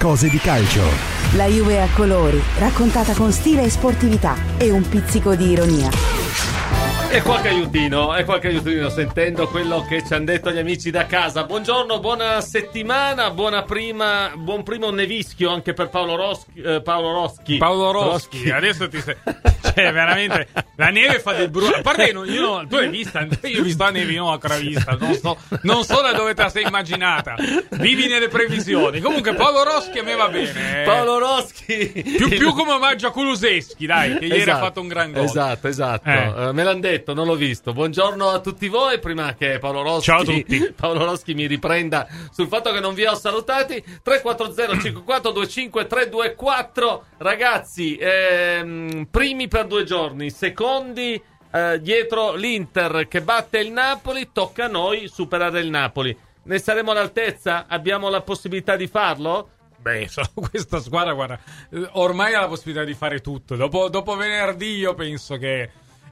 cose di calcio. La Juve a colori, raccontata con stile e sportività e un pizzico di ironia. E qualche aiutino, sentendo quello che ci hanno detto gli amici da casa. Buongiorno, buona settimana, buon primo nevischio anche per Paolo Roschi. Adesso ti sei... Cioè, veramente, la neve fa del brutto. A parte che tu l'hai vista? Io ho visto la neve, non l'ho ancora vista. Non so da dove te la sei immaginata. Vivi nelle previsioni. Comunque, Paolo Roschi a me va bene. Paolo Roschi. Più come omaggio a Kulusevski, dai, che ieri ha fatto un gran gol. Esatto. Me l'hanno detto, non l'ho visto. Buongiorno a tutti voi. Prima che Paolo Roschi, ciao a tutti. Paolo Roschi mi riprenda sul fatto che non vi ho salutati. 340 54 25 324. Ragazzi, primi per 2 giorni, secondi dietro l'Inter che batte il Napoli. Tocca a noi superare il Napoli. Ne saremo all'altezza? Abbiamo la possibilità di farlo? Beh, questa squadra, guarda, ormai ha la possibilità di fare tutto. Dopo venerdì io penso che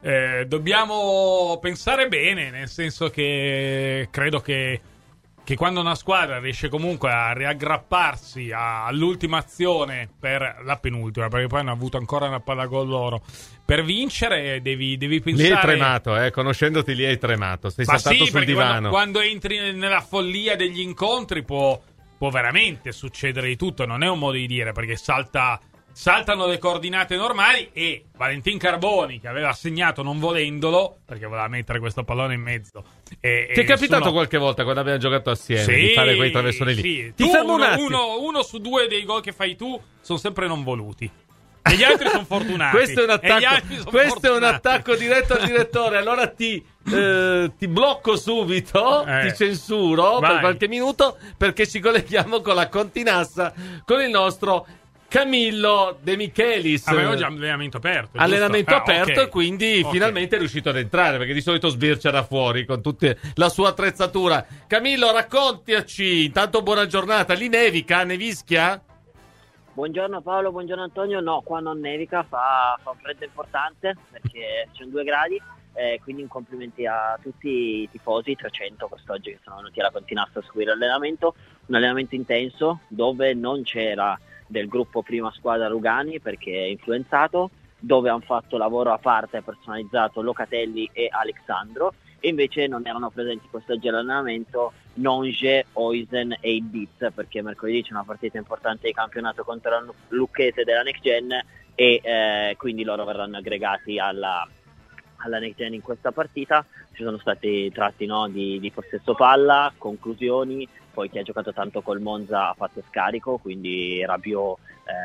dobbiamo pensare bene, nel senso che credo che quando una squadra riesce comunque a riaggrapparsi all'ultima azione, per la penultima, perché poi hanno avuto ancora una palla gol loro, per vincere devi pensare... Lì hai tremato, conoscendoti lì hai tremato, sei saltato sul divano. Quando entri nella follia degli incontri può veramente succedere di tutto, non è un modo di dire, perché saltano le coordinate normali e Valentin Carboni, che aveva segnato non volendolo, perché voleva mettere questo pallone in mezzo. Ti è capitato qualche volta quando abbiamo giocato assieme di fare quei traversoni lì? Sì. Ti fermo un attimo. Uno su 2 dei gol che fai tu sono sempre non voluti. E gli altri sono fortunati. Questo è un attacco diretto al direttore. Allora ti blocco subito, ti censuro per qualche minuto, perché ci colleghiamo con la Continassa, con il nostro Camillo De Michelis. Avevo già allenamento aperto. Allenamento aperto, okay. E quindi finalmente è riuscito ad entrare, perché di solito sbircia da fuori con tutta la sua attrezzatura. Camillo, raccontaci. Intanto buona giornata. Lì nevischia? Buongiorno Paolo, buongiorno Antonio. No, qua non nevica, fa un freddo importante perché c'è 2 gradi. Quindi un complimenti a tutti i tifosi, 300 quest'oggi, che sono venuti alla Continassa a seguire l'allenamento. Un allenamento intenso dove non c'era del gruppo prima squadra Rugani perché è influenzato, dove hanno fatto lavoro a parte personalizzato Locatelli e Alexandro, e invece non erano presenti quest'oggi all'allenamento Nonge, Oisen e Ibiza, perché mercoledì c'è una partita importante di campionato contro la Lucchese della Next Gen e quindi loro verranno aggregati alla Next Gen in questa partita. Ci sono stati tratti di possesso palla, conclusioni, poi chi ha giocato tanto col Monza ha fatto scarico, quindi Rabiot,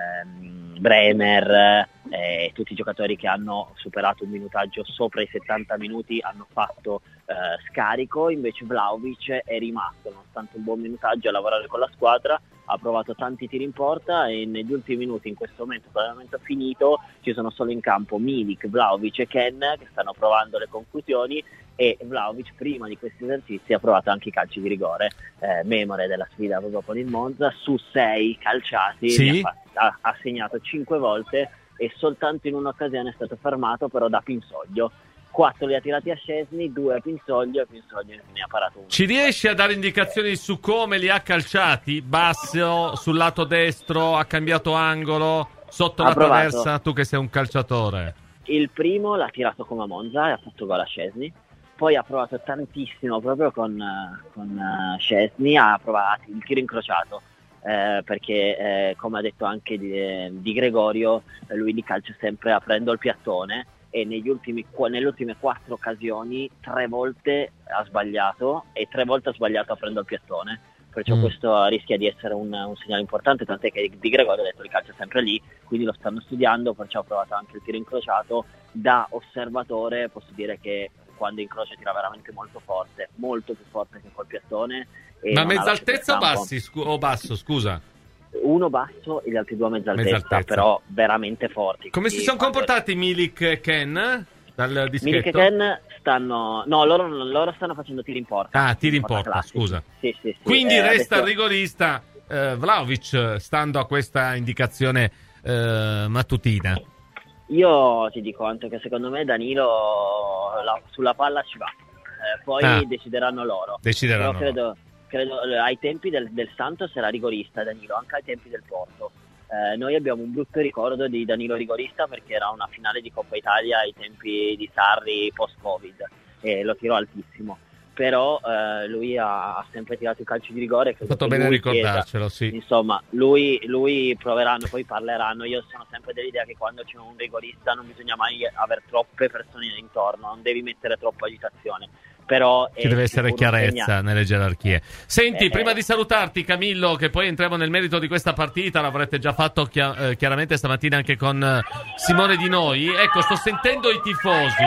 Bremer, tutti i giocatori che hanno superato un minutaggio sopra i 70 minuti hanno fatto scarico. Invece Vlahovic è rimasto, nonostante un buon minutaggio, a lavorare con la squadra, ha provato tanti tiri in porta e negli ultimi minuti, in questo momento, l'allenamento finito, ci sono solo in campo Milik, Vlahovic e Ken che stanno provando le conclusioni, e Vlahovic prima di questi esercizi ha provato anche i calci di rigore, memore della sfida proprio con il Monza. Su 6 calciati sì, ha segnato 5 volte e soltanto in un'occasione è stato fermato, però da Pinsoglio. 4 li ha tirati a Szczesny, 2 a Pinsoglio, e Pinsoglio ne ha parato 1. Ci riesci a dare indicazioni su come li ha calciati? Basso, sul lato destro, ha cambiato angolo, sotto la traversa? Tu che sei un calciatore. Il primo l'ha tirato come a Monza e ha fatto gol a Szczesny. Poi ha provato tantissimo proprio con Szczesny, ha provato il tiro incrociato, perché come ha detto anche Di Gregorio, lui li calcia sempre aprendo il piattone, e nelle ultime 4 occasioni 3 volte ha sbagliato, e 3 volte ha sbagliato aprendo il piattone, perciò questo rischia di essere un segnale importante, tant'è che Di Gregorio ha detto li calcia sempre lì, quindi lo stanno studiando, perciò ha provato anche il tiro incrociato. Da osservatore posso dire che quando incrocia tira veramente molto forte, molto più forte che col piattone. Ma mezza altezza o basso, scusa? Uno basso e gli altri 2 a mezza altezza, però veramente forti. Come si sono comportati Milik e Ken dal dischetto? Milik e Ken stanno... No, loro stanno facendo tiri in porta. Ah, tiri in porta, scusa. Sì. Quindi resta il rigorista Vlahovic, stando a questa indicazione mattutina. Io ti dico anche che secondo me Danilo sulla palla ci va, poi decideranno loro. Decideranno. credo ai tempi del Santos era rigorista Danilo, anche ai tempi del Porto. Noi abbiamo un brutto ricordo di Danilo rigorista perché era una finale di Coppa Italia ai tempi di Sarri post-Covid e lo tirò altissimo. Però lui ha sempre tirato i calci di rigore. Ha fatto bene a ricordarcelo, sì. Insomma, lui proveranno, poi parleranno. Io sono sempre dell'idea che quando c'è un rigorista non bisogna mai avere troppe persone intorno, non devi mettere troppa agitazione. Però ci deve essere chiarezza nelle gerarchie. Senti, prima di salutarti Camillo, che poi entriamo nel merito di questa partita, l'avrete già fatto chiaramente stamattina anche con Simone Di Noi. Ecco, sto sentendo i tifosi.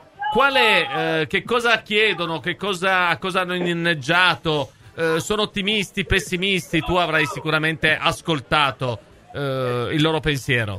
Che cosa chiedono, a cosa hanno inneggiato? Sono ottimisti, pessimisti? Tu avrai sicuramente ascoltato il loro pensiero.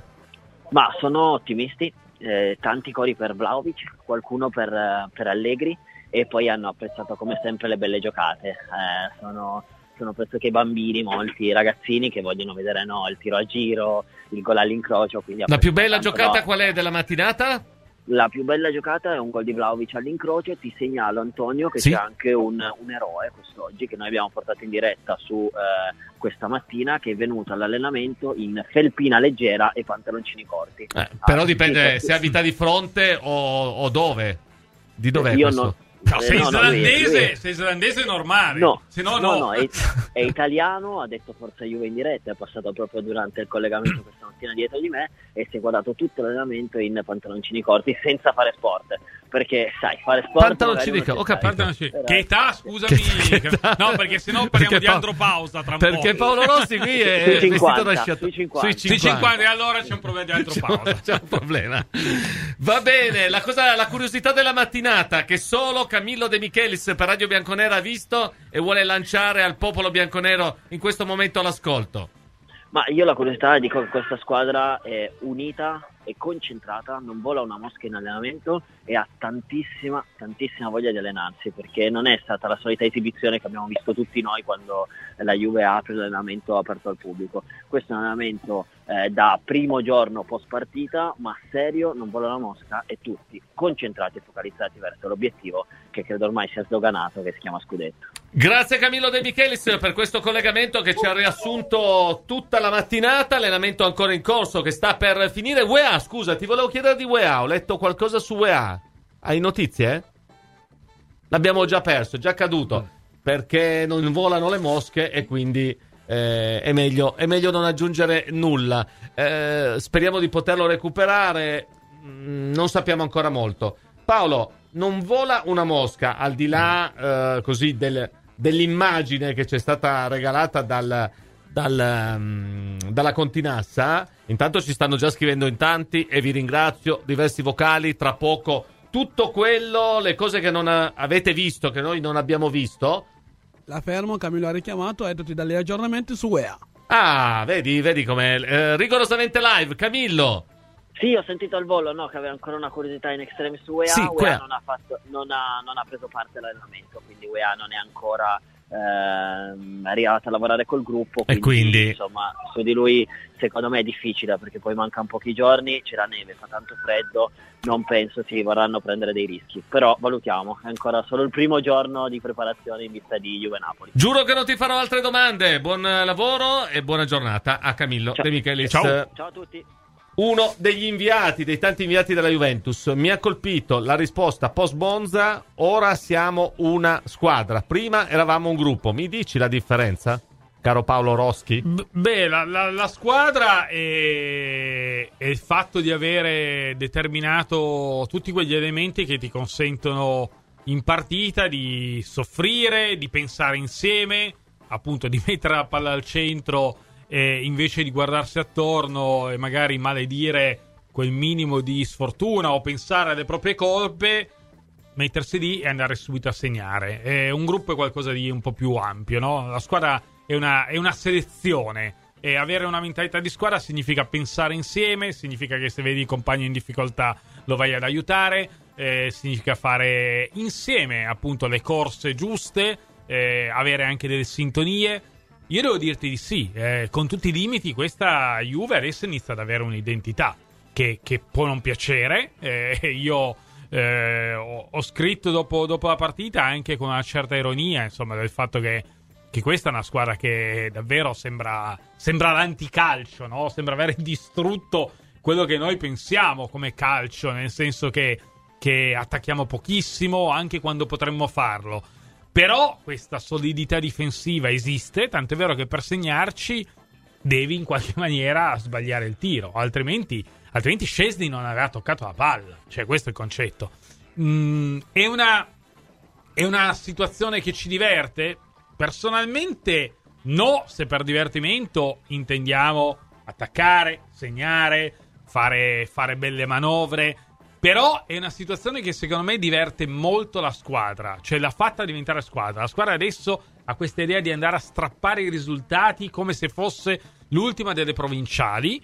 Ma sono ottimisti, tanti cori per Vlahovic, qualcuno per Allegri, e poi hanno apprezzato come sempre le belle giocate. Sono pressoché bambini, molti ragazzini che vogliono vedere il tiro a giro, il gol all'incrocio. Quindi la più bella giocata qual è della mattinata? La più bella giocata è un gol di Vlahovic all'incrocio. Ti segnalo, Antonio, che c'è anche un eroe quest'oggi che noi abbiamo portato in diretta su questa mattina, che è venuto all'allenamento in felpina leggera e pantaloncini corti. Però dipende se abita di fronte o dove. Di dov'è questo? No, sei islandese normale. No, no. È italiano, ha detto Forza Juve in diretta, è passato proprio durante il collegamento questa mattina dietro di me e si è guardato tutto l'allenamento in pantaloncini corti senza fare sport. Perché sai, fare sport pantaloncini corti, ho capito. Che età, scusami? Che età? No, perché sennò parliamo di andropausa tra un po'. Perché Paolo Rossi qui è vestito da sui 50 e allora c'è un problema di andropausa. C'è un problema. Va bene, la curiosità della mattinata che solo Camillo De Michelis per Radio Bianconera ha visto e vuole lanciare al popolo bianconero in questo momento all'ascolto. Ma io la curiosità dico che questa squadra è unita, è concentrata, non vola una mosca in allenamento e ha tantissima voglia di allenarsi, perché non è stata la solita esibizione che abbiamo visto tutti noi quando la Juve apre l'allenamento aperto al pubblico. Questo è un allenamento da primo giorno post partita, ma serio, non vola la mosca e tutti concentrati e focalizzati verso l'obiettivo che credo ormai sia sdoganato, che si chiama scudetto. Grazie Camillo De Michelis per questo collegamento che ci ha riassunto tutta la mattinata. Allenamento ancora in corso che sta per finire. UEA, scusa, ti volevo chiedere di UEA. Ho letto qualcosa su UEA. Hai notizie? L'abbiamo già perso, è già caduto perché non volano le mosche e quindi è meglio non aggiungere nulla. Speriamo di poterlo recuperare. Non sappiamo ancora molto. Paolo, non vola una mosca al di là così dell'immagine che ci è stata regalata dalla Continassa. Intanto ci stanno già scrivendo in tanti e vi ringrazio, diversi vocali, tra poco tutto quello, le cose che non avete visto, che noi non abbiamo visto. La fermo, Camillo ha richiamato, ha detto ti dà gli aggiornamenti su UEA. Ah, vedi com'è, rigorosamente live. Camillo. Sì, ho sentito al volo, che aveva ancora una curiosità in extremis su UEA. Sì, UEA non ha preso parte all'allenamento, quindi UEA non è ancora arrivata a lavorare col gruppo, quindi insomma su di lui secondo me è difficile, perché poi mancano pochi giorni, c'è la neve, fa tanto freddo, non penso si vorranno prendere dei rischi, però valutiamo, è ancora solo il primo giorno di preparazione in vista di Juve Napoli. Giuro che non ti farò altre domande. Buon lavoro e buona giornata a Camillo De Michelis. Ciao a tutti. Uno dei tanti inviati della Juventus. Mi ha colpito la risposta post Monza. Ora siamo una squadra. Prima eravamo un gruppo. Mi dici la differenza, caro Paolo Roschi? La squadra è il fatto di avere determinato tutti quegli elementi che ti consentono in partita di soffrire, di pensare insieme, appunto di mettere la palla al centro invece di guardarsi attorno e magari maledire quel minimo di sfortuna o pensare alle proprie colpe, mettersi lì e andare subito a segnare. Un gruppo è qualcosa di un po' più ampio, no? La squadra è una selezione, e avere una mentalità di squadra significa pensare insieme, significa che se vedi il compagno in difficoltà lo vai ad aiutare, significa fare insieme appunto le corse giuste, avere anche delle sintonie. Io devo dirti di sì, con tutti i limiti questa Juve adesso inizia ad avere un'identità che può non piacere. Io ho scritto dopo la partita anche con una certa ironia, insomma, del fatto che che questa è una squadra che davvero sembra l'anticalcio, no? Sembra aver distrutto quello che noi pensiamo come calcio, nel senso che attacchiamo pochissimo anche quando potremmo farlo. Però questa solidità difensiva esiste, tant'è vero che per segnarci devi in qualche maniera sbagliare il tiro, altrimenti Szczęsny non aveva toccato la palla, cioè questo è il concetto. È una situazione che ci diverte? Personalmente no, se per divertimento intendiamo attaccare, segnare, fare belle manovre. Però è una situazione che secondo me diverte molto la squadra, cioè l'ha fatta diventare squadra. La squadra adesso ha questa idea di andare a strappare i risultati come se fosse l'ultima delle provinciali,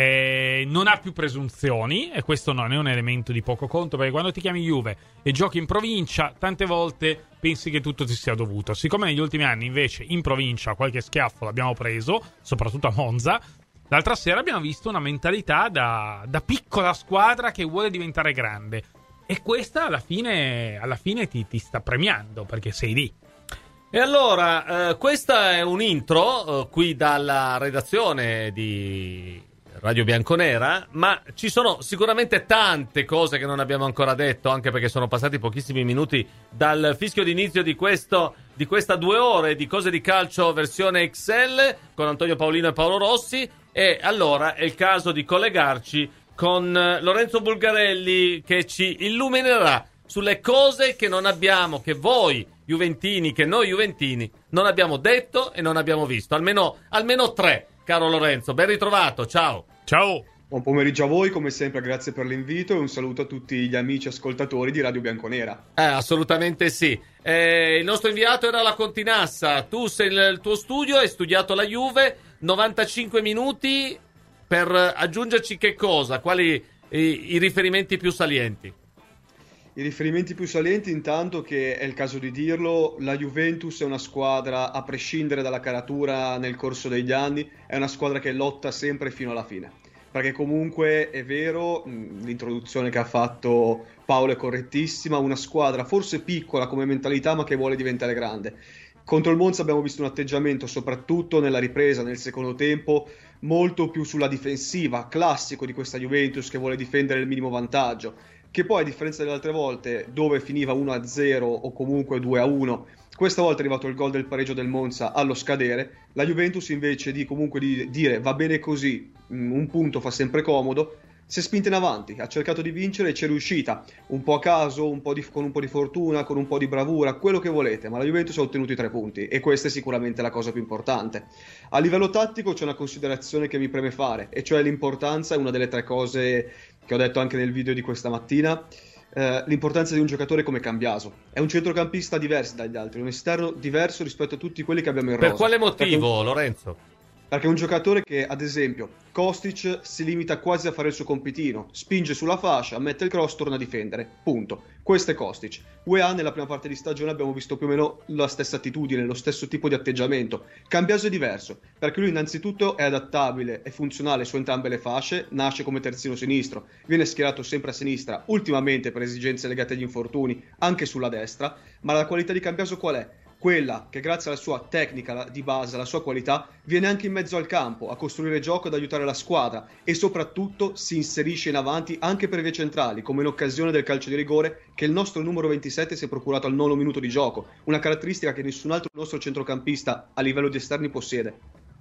non ha più presunzioni, e questo non è un elemento di poco conto, perché quando ti chiami Juve e giochi in provincia tante volte pensi che tutto ti sia dovuto. Siccome negli ultimi anni invece in provincia qualche schiaffo l'abbiamo preso, soprattutto a Monza, l'altra sera abbiamo visto una mentalità da piccola squadra che vuole diventare grande, e questa alla fine ti sta premiando, perché sei lì. E allora, questa è un intro qui dalla redazione di Radio Bianconera, ma ci sono sicuramente tante cose che non abbiamo ancora detto, anche perché sono passati pochissimi minuti dal fischio d'inizio di questa 2 ore di cose di calcio versione XL con Antonio Paolino e Paolo Rossi. E allora è il caso di collegarci con Lorenzo Bulgarelli, che ci illuminerà sulle cose che non abbiamo, che voi juventini, che noi juventini non abbiamo detto e non abbiamo visto. Almeno 3, caro Lorenzo. Ben ritrovato, ciao. Ciao. Buon pomeriggio a voi, come sempre grazie per l'invito e un saluto a tutti gli amici ascoltatori di Radio Bianconera. Assolutamente sì. Il nostro inviato era la Continassa, tu sei nel tuo studio, hai studiato la Juve, 95 minuti per aggiungerci che cosa? Quali i riferimenti più salienti? I riferimenti più salienti, intanto, che è il caso di dirlo, la Juventus è una squadra, a prescindere dalla caratura nel corso degli anni, è una squadra che lotta sempre fino alla fine. Perché comunque è vero, l'introduzione che ha fatto Paolo è correttissima, una squadra forse piccola come mentalità ma che vuole diventare grande. Contro il Monza abbiamo visto un atteggiamento, soprattutto nella ripresa, nel secondo tempo, molto più sulla difensiva, classico di questa Juventus che vuole difendere il minimo vantaggio, che poi a differenza delle altre volte dove finiva 1-0 o comunque 2-1, questa volta è arrivato il gol del pareggio del Monza allo scadere. La Juventus invece di dire va bene così, un punto fa sempre comodo, si è spinta in avanti, ha cercato di vincere e ci è riuscita, un po' a caso, con un po' di fortuna, con un po' di bravura, quello che volete, ma la Juventus ha ottenuto i 3 punti e questa è sicuramente la cosa più importante. A livello tattico c'è una considerazione che mi preme fare, e cioè l'importanza, è una delle 3 cose che ho detto anche nel video di questa mattina, l'importanza di un giocatore come Cambiaso. È un centrocampista diverso dagli altri, un esterno diverso rispetto a tutti quelli che abbiamo in rosa. Per quale motivo, Lorenzo? Perché è un giocatore che, ad esempio, Kostic si limita quasi a fare il suo compitino, spinge sulla fascia, mette il cross, torna a difendere, punto. Questo è Kostic. UEA nella prima parte di stagione abbiamo visto più o meno la stessa attitudine, lo stesso tipo di atteggiamento. Cambiaso è diverso, perché lui innanzitutto è adattabile e funzionale su entrambe le fasce, nasce come terzino sinistro, viene schierato sempre a sinistra, ultimamente per esigenze legate agli infortuni, anche sulla destra, ma la qualità di Cambiaso qual è? Quella che grazie alla sua tecnica di base, alla sua qualità, viene anche in mezzo al campo a costruire gioco, ad aiutare la squadra e soprattutto si inserisce in avanti anche per vie centrali, come in occasione del calcio di rigore che il nostro numero 27 si è procurato al 9° minuto di gioco, una caratteristica che nessun altro nostro centrocampista a livello di esterni possiede.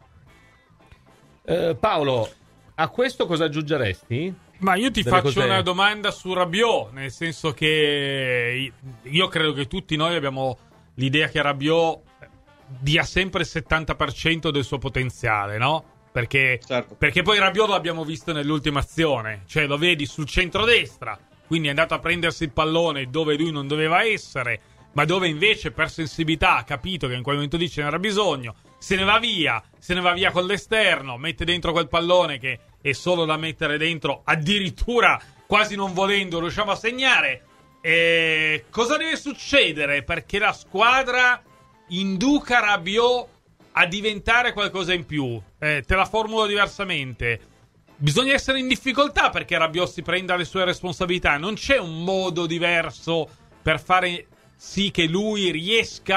Paolo, a questo cosa aggiungeresti? Ma io ti faccio una domanda su Rabiot, nel senso che io credo che tutti noi abbiamo l'idea che Rabiot dia sempre il 70% del suo potenziale, no? Perché, certo. Perché poi Rabiot lo abbiamo visto nell'ultima azione, cioè lo vedi sul centrodestra, quindi è andato a prendersi il pallone dove lui non doveva essere, ma dove invece per sensibilità ha capito che in quel momento lì ce n'era bisogno, se ne va via con l'esterno, mette dentro quel pallone che è solo da mettere dentro, addirittura quasi non volendo riusciamo a segnare. Cosa deve succedere perché la squadra induca Rabiot a diventare qualcosa in più? Te la formulo diversamente. Bisogna essere in difficoltà perché Rabiot si prenda le sue responsabilità. Non c'è un modo diverso per fare sì che lui riesca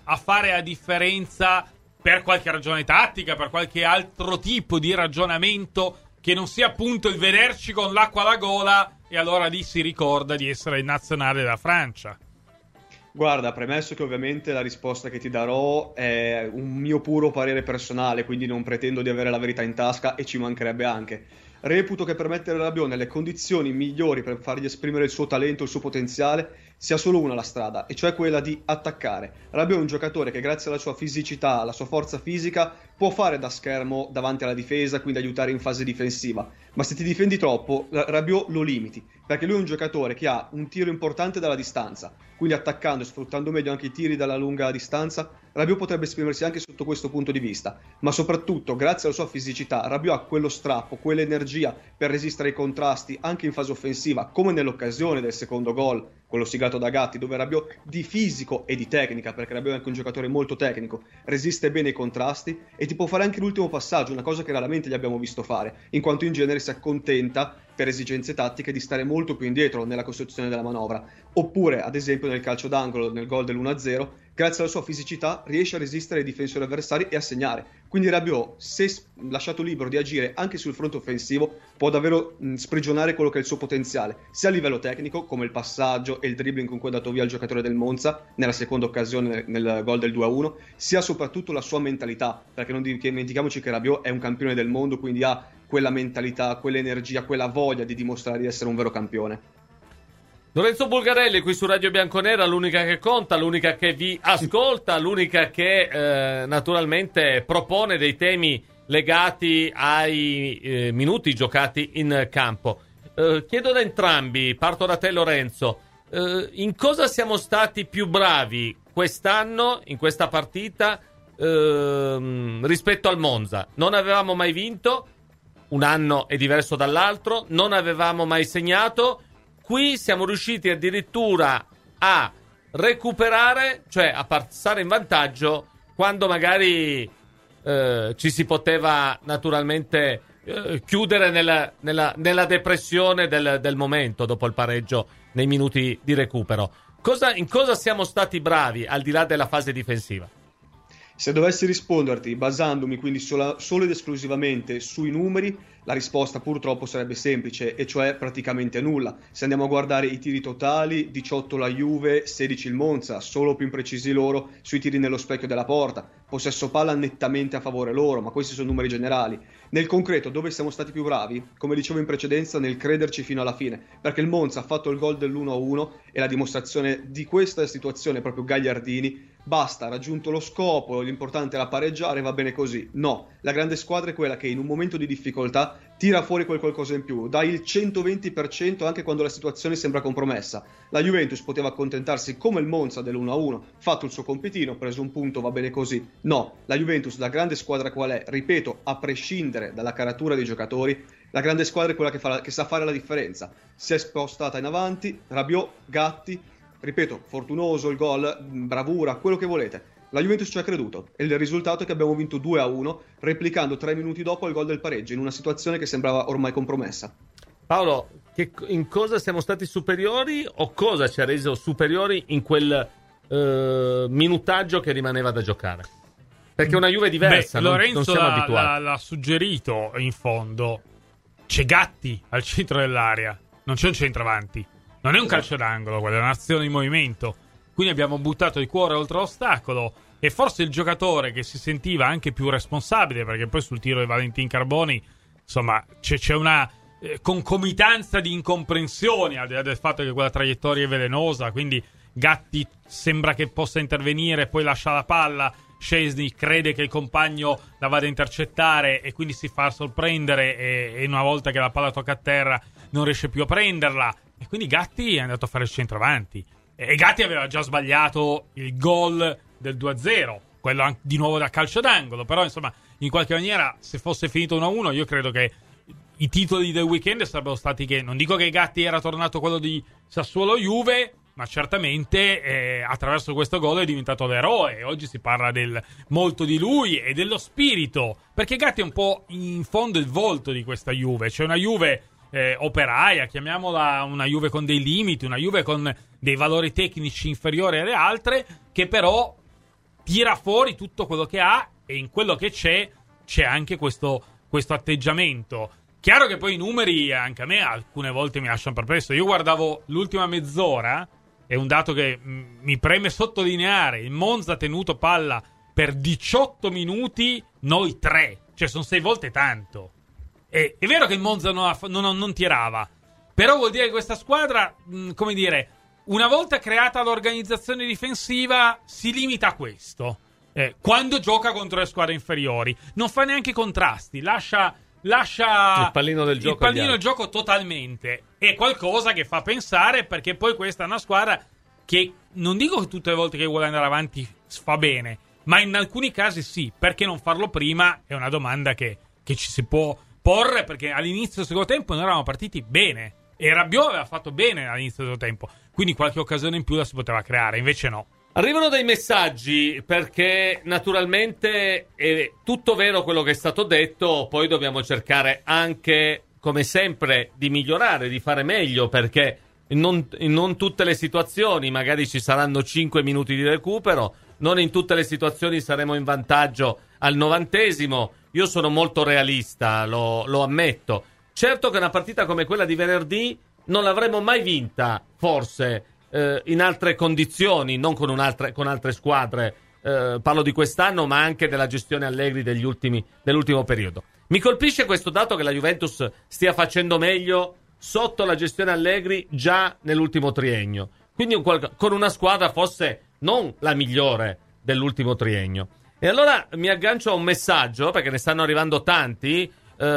a fare la differenza per qualche ragione tattica, per qualche altro tipo di ragionamento che non sia appunto il vederci con l'acqua alla gola e allora lì si ricorda di essere il nazionale della Francia? Guarda, premesso che ovviamente la risposta che ti darò è un mio puro parere personale, quindi non pretendo di avere la verità in tasca e ci mancherebbe anche. Reputo che per mettere Rabiot nelle condizioni migliori per fargli esprimere il suo talento, il suo potenziale, sia solo una la strada, e cioè quella di attaccare. Rabiot è un giocatore che grazie alla sua fisicità, alla sua forza fisica, può fare da schermo davanti alla difesa, quindi aiutare in fase difensiva. Ma se ti difendi troppo, Rabiot lo limiti, perché lui è un giocatore che ha un tiro importante dalla distanza, quindi attaccando e sfruttando meglio anche i tiri dalla lunga distanza, Rabiot potrebbe esprimersi anche sotto questo punto di vista, ma soprattutto grazie alla sua fisicità Rabiot ha quello strappo, quell'energia per resistere ai contrasti anche in fase offensiva, come nell'occasione del secondo gol, quello siglato da Gatti, dove Rabiot di fisico e di tecnica, perché Rabiot è anche un giocatore molto tecnico, resiste bene ai contrasti e ti può fare anche l'ultimo passaggio, una cosa che raramente gli abbiamo visto fare, in quanto in genere si accontenta per esigenze tattiche di stare molto più indietro nella costruzione della manovra, oppure ad esempio nel calcio d'angolo, nel gol dell'1-0, grazie alla sua fisicità riesce a resistere ai difensori avversari e a segnare. Quindi Rabiot, se lasciato libero di agire anche sul fronte offensivo, può davvero sprigionare quello che è il suo potenziale, sia a livello tecnico, come il passaggio e il dribbling con cui è andato via il giocatore del Monza nella seconda occasione nel gol del 2-1, sia soprattutto la sua mentalità, perché non dimentichiamoci che Rabiot è un campione del mondo, quindi ha quella mentalità, quell'energia, quella voglia di dimostrare di essere un vero campione. Lorenzo Bulgarelli qui su Radio Bianconera, l'unica che conta, l'unica che vi ascolta, l'unica che naturalmente propone dei temi legati ai minuti giocati in campo. Chiedo ad entrambi, parto da te Lorenzo, in cosa siamo stati più bravi quest'anno in questa partita rispetto al Monza? Non avevamo mai vinto, un anno è diverso dall'altro, non avevamo mai segnato. Qui siamo riusciti addirittura a recuperare, cioè a passare in vantaggio quando magari ci si poteva naturalmente chiudere nella depressione del momento dopo il pareggio nei minuti di recupero. In cosa siamo stati bravi al di là della fase difensiva? Se dovessi risponderti basandomi quindi solo ed esclusivamente sui numeri, la risposta purtroppo sarebbe semplice, e cioè praticamente nulla. Se andiamo a guardare i tiri totali, 18 la Juve, 16 il Monza, solo più imprecisi loro sui tiri nello specchio della porta. Possesso palla nettamente a favore loro, ma questi sono numeri generali. Nel concreto, dove siamo stati più bravi? Come dicevo in precedenza, nel crederci fino alla fine, perché il Monza ha fatto il gol dell'1-1 e la dimostrazione di questa situazione è proprio Gagliardini. Basta, ha raggiunto lo scopo, l'importante era pareggiare, va bene così. No, la grande squadra è quella che in un momento di difficoltà tira fuori quel qualcosa in più, dà il 120% anche quando la situazione sembra compromessa. La Juventus poteva accontentarsi come il Monza dell'1-1, fatto il suo compitino, preso un punto, va bene così. No, la Juventus, da grande squadra qual è, ripeto, a prescindere dalla caratura dei giocatori, la grande squadra è quella che sa fare la differenza. Si è spostata in avanti, Rabiot, Gatti, ripeto, fortunoso il gol, bravura, quello che volete. La Juventus ci ha creduto e il risultato è che abbiamo vinto 2-1, replicando 3 minuti dopo il gol del pareggio in una situazione che sembrava ormai compromessa. Paolo, in cosa siamo stati superiori o cosa ci ha reso superiori in quel minutaggio che rimaneva da giocare? Perché una Juve diversa, Lorenzo non siamo abituati. l'ha suggerito in fondo. C'è Gatti al centro dell'area, non c'è un centravanti. Non è un calcio d'angolo, quella è un'azione in movimento. Quindi abbiamo buttato il cuore oltre l'ostacolo e forse il giocatore che si sentiva anche più responsabile, perché poi sul tiro di Valentin Carboni, insomma, c'è una concomitanza di incomprensioni, al di là del fatto che quella traiettoria è velenosa, quindi Gatti sembra che possa intervenire, poi lascia la palla, Szczęsny crede che il compagno la vada a intercettare e quindi si fa sorprendere e una volta che la palla tocca a terra non riesce più a prenderla e quindi Gatti è andato a fare il centravanti e Gatti aveva già sbagliato il gol del 2-0, quello di nuovo da calcio d'angolo, però insomma in qualche maniera se fosse finito 1-1 io credo che i titoli del weekend sarebbero stati che, non dico che Gatti era tornato quello di Sassuolo-Juve, ma certamente attraverso questo gol è diventato l'eroe. Oggi si parla molto di lui e dello spirito, perché Gatti è un po' in fondo il volto di questa Juve. C'è una Juve operaia, chiamiamola una Juve con dei limiti, una Juve con dei valori tecnici inferiori alle altre, che però tira fuori tutto quello che ha, e in quello che c'è anche questo atteggiamento. Chiaro che poi i numeri anche a me alcune volte mi lasciano perplesso. Io guardavo l'ultima mezz'ora, è un dato che mi preme sottolineare: il Monza ha tenuto palla per 18 minuti, noi 3, cioè sono 6 volte tanto. È vero che il Monza non tirava, però vuol dire che questa squadra, come dire, una volta creata l'organizzazione difensiva, si limita a questo. Quando gioca contro le squadre inferiori non fa neanche contrasti, lascia il pallino del gioco totalmente. È qualcosa che fa pensare, perché poi questa è una squadra che, non dico che tutte le volte che vuole andare avanti fa bene, ma in alcuni casi sì. Perché non farlo prima è una domanda che ci si può porre, perché all'inizio del secondo tempo noi eravamo partiti bene e Rabiot aveva fatto bene all'inizio del secondo tempo, quindi qualche occasione in più la si poteva creare, invece no. Arrivano dei messaggi, perché naturalmente è tutto vero quello che è stato detto, poi dobbiamo cercare anche, come sempre, di migliorare, di fare meglio, perché non tutte le situazioni magari ci saranno 5 minuti di recupero, non in tutte le situazioni saremo in vantaggio al 90°. Io sono molto realista, lo ammetto. Certo che una partita come quella di venerdì non l'avremmo mai vinta, forse, in altre condizioni, non con altre squadre. Parlo di quest'anno, ma anche della gestione Allegri dell'ultimo periodo. Mi colpisce questo dato che la Juventus stia facendo meglio sotto la gestione Allegri già nell'ultimo triennio. Quindi con una squadra forse non la migliore dell'ultimo triennio. E allora mi aggancio a un messaggio, perché ne stanno arrivando tanti,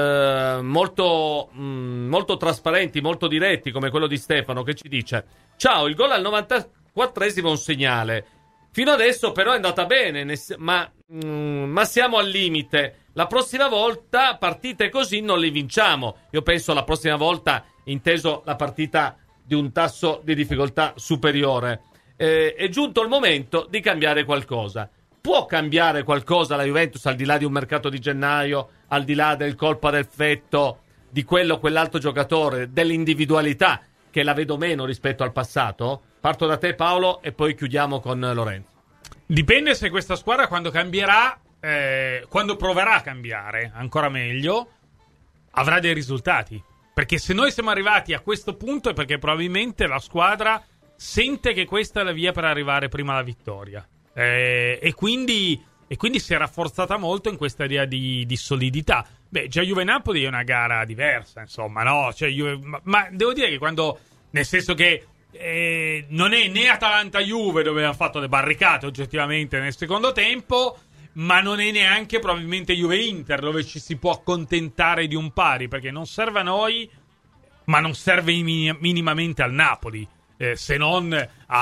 molto trasparenti, molto diretti, come quello di Stefano, che ci dice: ciao, il gol al 94esimo è un segnale. Fino adesso però è andata bene, ma siamo al limite. La prossima volta partite così non le vinciamo. Io penso la prossima volta inteso la partita di un tasso di difficoltà superiore. È giunto il momento di cambiare qualcosa. Può cambiare qualcosa la Juventus, al di là di un mercato di gennaio, al di là del colpo ad effetto di quello o quell'altro giocatore, dell'individualità, che la vedo meno rispetto al passato? Parto da te, Paolo, e poi chiudiamo con Lorenzo. Dipende se questa squadra, quando cambierà, quando proverà a cambiare ancora meglio, avrà dei risultati. Perché se noi siamo arrivati a questo punto è perché probabilmente la squadra sente che questa è la via per arrivare prima alla vittoria. E quindi si è rafforzata molto in questa idea di solidità. Beh, già Juve-Napoli è una gara diversa, insomma, no? Cioè, ma devo dire che quando, nel senso che non è né Atalanta-Juve, dove hanno fatto le barricate oggettivamente nel secondo tempo, ma non è neanche probabilmente Juve-Inter, dove ci si può accontentare di un pari, perché non serve a noi, ma non serve minimamente al Napoli. Se non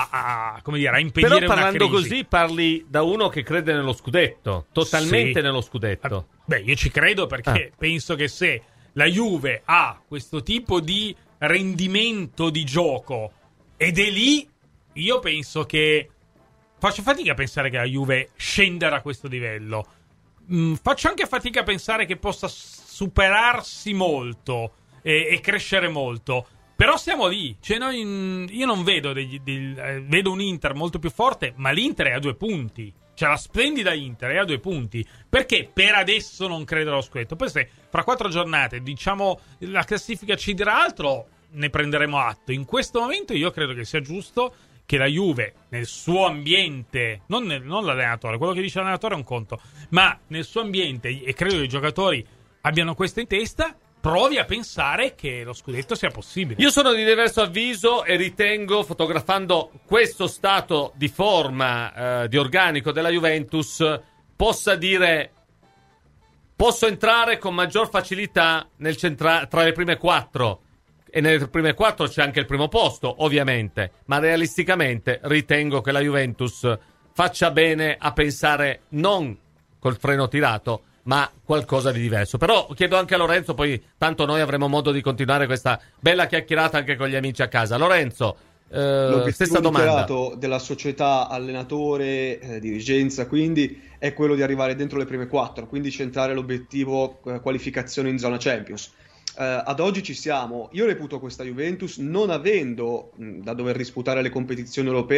a impedire una crisi. Però parlando così parli da uno che crede nello scudetto, totalmente nello scudetto. Beh, io ci credo, perché penso che se la Juve ha questo tipo di rendimento di gioco ed è lì, io penso che faccio fatica a pensare che la Juve scenderà a questo livello. Faccio anche fatica a pensare che possa superarsi molto e crescere molto. Però siamo lì, cioè io non vedo vedo un Inter molto più forte, ma l'Inter è a 2 punti. Cioè la splendida Inter è a 2 punti. Perché per adesso non credo allo scudetto? Poi se fra 4 giornate, diciamo, la classifica ci dirà altro, ne prenderemo atto. In questo momento io credo che sia giusto che la Juve, nel suo ambiente, non l'allenatore, quello che dice l'allenatore è un conto, ma nel suo ambiente, e credo che i giocatori abbiano questo in testa, provi a pensare che lo scudetto sia possibile. Io sono di diverso avviso e ritengo, fotografando questo stato di forma, di organico della Juventus, possa dire: posso entrare con maggior facilità tra le prime 4. E nelle prime 4 c'è anche il primo posto, ovviamente, ma realisticamente ritengo che la Juventus faccia bene a pensare non col freno tirato, ma qualcosa di diverso. Però chiedo anche a Lorenzo, poi tanto noi avremo modo di continuare questa bella chiacchierata anche con gli amici a casa. Lorenzo, stessa domanda. L'obiettivo della società, allenatore, dirigenza, quindi è quello di arrivare dentro le prime 4, quindi centrare l'obiettivo qualificazione in zona Champions. Ad oggi ci siamo. Io reputo questa Juventus, non avendo da dover disputare le competizioni europee,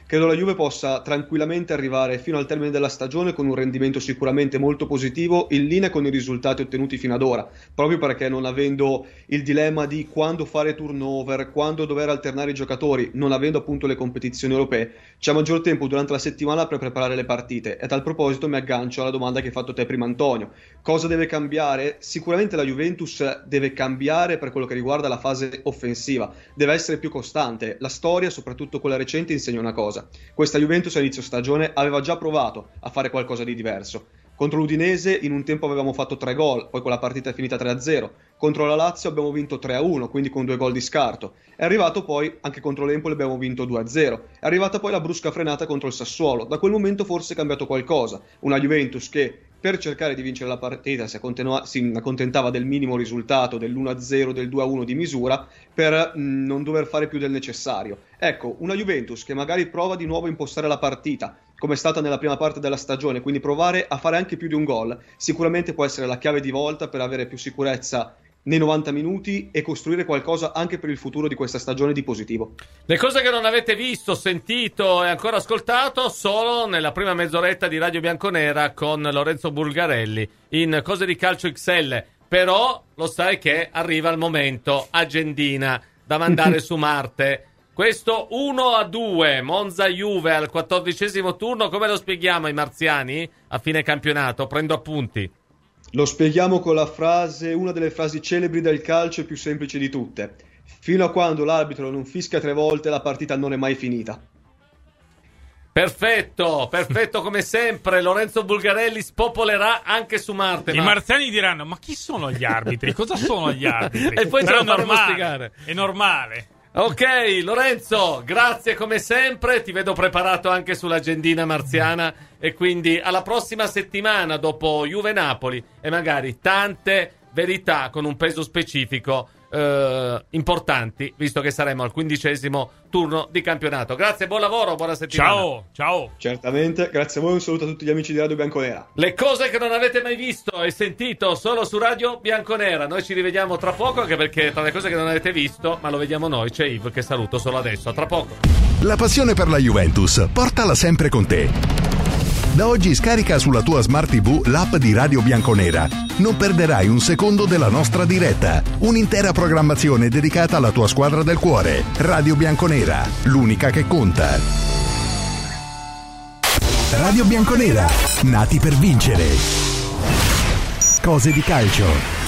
credo la Juve possa tranquillamente arrivare fino al termine della stagione con un rendimento sicuramente molto positivo, in linea con i risultati ottenuti fino ad ora, proprio perché non avendo il dilemma di quando fare turnover, quando dover alternare i giocatori, non avendo appunto le competizioni europee, c'è maggior tempo durante la settimana per preparare le partite. E a tal proposito mi aggancio alla domanda che hai fatto te prima, Antonio. Cosa deve cambiare? Sicuramente la Juventus deve cambiare per quello che riguarda la fase offensiva, deve essere più costante. La storia, soprattutto quella recente, insegna una cosa: questa Juventus a inizio stagione aveva già provato a fare qualcosa di diverso. Contro l'Udinese in un tempo avevamo fatto 3 gol, poi quella partita è finita 3-0. Contro la Lazio abbiamo vinto 3-1, quindi con 2 gol di scarto. È arrivato poi, anche contro l'Empoli abbiamo vinto 2-0. È arrivata poi la brusca frenata contro il Sassuolo. Da quel momento forse è cambiato qualcosa. Una Juventus che per cercare di vincere la partita si accontentava del minimo risultato, dell'1-0, del 2-1 di misura, per non dover fare più del necessario. Ecco, una Juventus che magari prova di nuovo a impostare la partita, come è stata nella prima parte della stagione, quindi provare a fare anche più di un gol, sicuramente può essere la chiave di volta per avere più sicurezza nei 90 minuti e costruire qualcosa anche per il futuro di questa stagione di positivo. Le cose che non avete visto, sentito e ancora ascoltato solo nella prima mezz'oretta di Radio Bianconera con Lorenzo Bulgarelli in Cose di Calcio XL. Però lo sai che arriva il momento, agendina da mandare su Marte. Questo 1-2 Monza-Juve al 14° turno, come lo spieghiamo ai marziani a fine campionato? Prendo appunti. Lo spieghiamo con la frase, una delle frasi celebri del calcio e più semplici di tutte: fino a quando l'arbitro non fischia 3 volte la partita non è mai finita. Perfetto come sempre. Lorenzo Bulgarelli spopolerà anche su Marte. I marziani diranno: ma chi sono gli arbitri? Cosa sono gli arbitri? E poi però ce lo faremo spiegare. È normale. Ok, Lorenzo, grazie come sempre. Ti vedo preparato anche sull'agendina marziana. E quindi alla prossima settimana dopo Juve-Napoli e magari tante verità con un peso specifico importanti, visto che saremo al 15° turno di campionato. Grazie, buon lavoro, buona settimana. Ciao. Certamente, grazie a voi, un saluto a tutti gli amici di Radio Bianconera. Le cose che non avete mai visto e sentito solo su Radio Bianconera. Noi ci rivediamo tra poco, anche perché tra le cose che non avete visto, ma lo vediamo noi, c'è Yves che saluto solo adesso. A tra poco. La passione per la Juventus, portala sempre con te. Da oggi scarica sulla tua Smart TV l'app di Radio Bianconera. Non perderai un secondo della nostra diretta. Un'intera programmazione dedicata alla tua squadra del cuore. Radio Bianconera, l'unica che conta. Radio Bianconera, nati per vincere. Cose di calcio.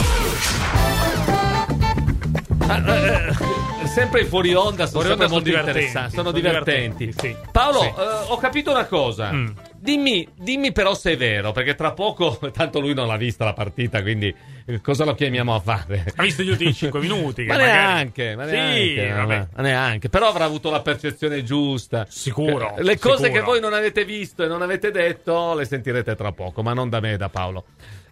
Sempre i fuori onda sono sempre molto divertenti, interessanti, sono divertenti. sì. Paolo, Sì. ho capito una cosa. Dimmi però se è vero, perché tra poco, tanto lui non l'ha vista la partita, quindi cosa lo chiamiamo a fare? Ha visto gli ultimi 5 minuti. Ma neanche, vabbè. neanche. Però avrà avuto la percezione giusta. Sicuro. Le cose sicuro. che voi non avete visto e non avete detto le sentirete tra poco, ma non da me, da Paolo.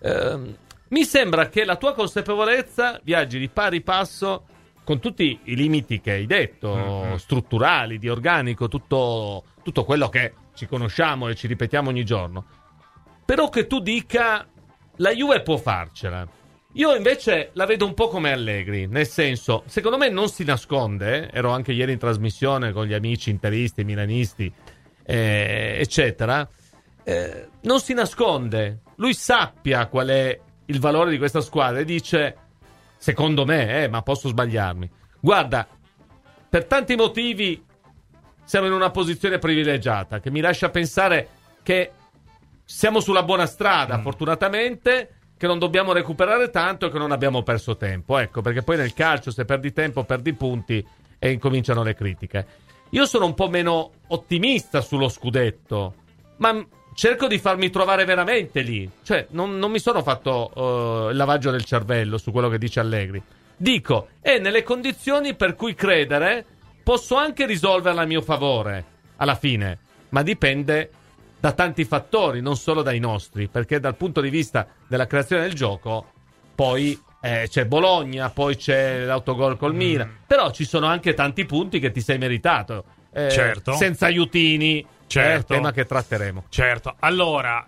Mi sembra che la tua consapevolezza viaggi di pari passo con tutti i limiti che hai detto, strutturali, di organico, tutto quello che ci conosciamo e ci ripetiamo ogni giorno. Però che tu dica la Juve può farcela. Io invece la vedo un po' come Allegri, nel senso, secondo me non si nasconde, ero anche ieri in trasmissione con gli amici interisti, milanisti, eccetera, non si nasconde, lui sappia qual è il valore di questa squadra e dice, secondo me, ma posso sbagliarmi, guarda, per tanti motivi siamo in una posizione privilegiata che mi lascia pensare che siamo sulla buona strada, fortunatamente, che non dobbiamo recuperare tanto e che non abbiamo perso tempo. Ecco, perché poi nel calcio se perdi tempo perdi punti e incominciano le critiche. Io sono un po' meno ottimista sullo scudetto, ma cerco di farmi trovare veramente lì. Cioè, non mi sono fatto il lavaggio del cervello su quello che dice Allegri. Dico, è nelle condizioni per cui credere posso anche risolverla a mio favore, alla fine, ma dipende da tanti fattori, non solo dai nostri, perché dal punto di vista della creazione del gioco, poi c'è Bologna, poi c'è l'autogol col Milan, però ci sono anche tanti punti che ti sei meritato, certo. Senza aiutini, certo. Tema che tratteremo. Certo, allora,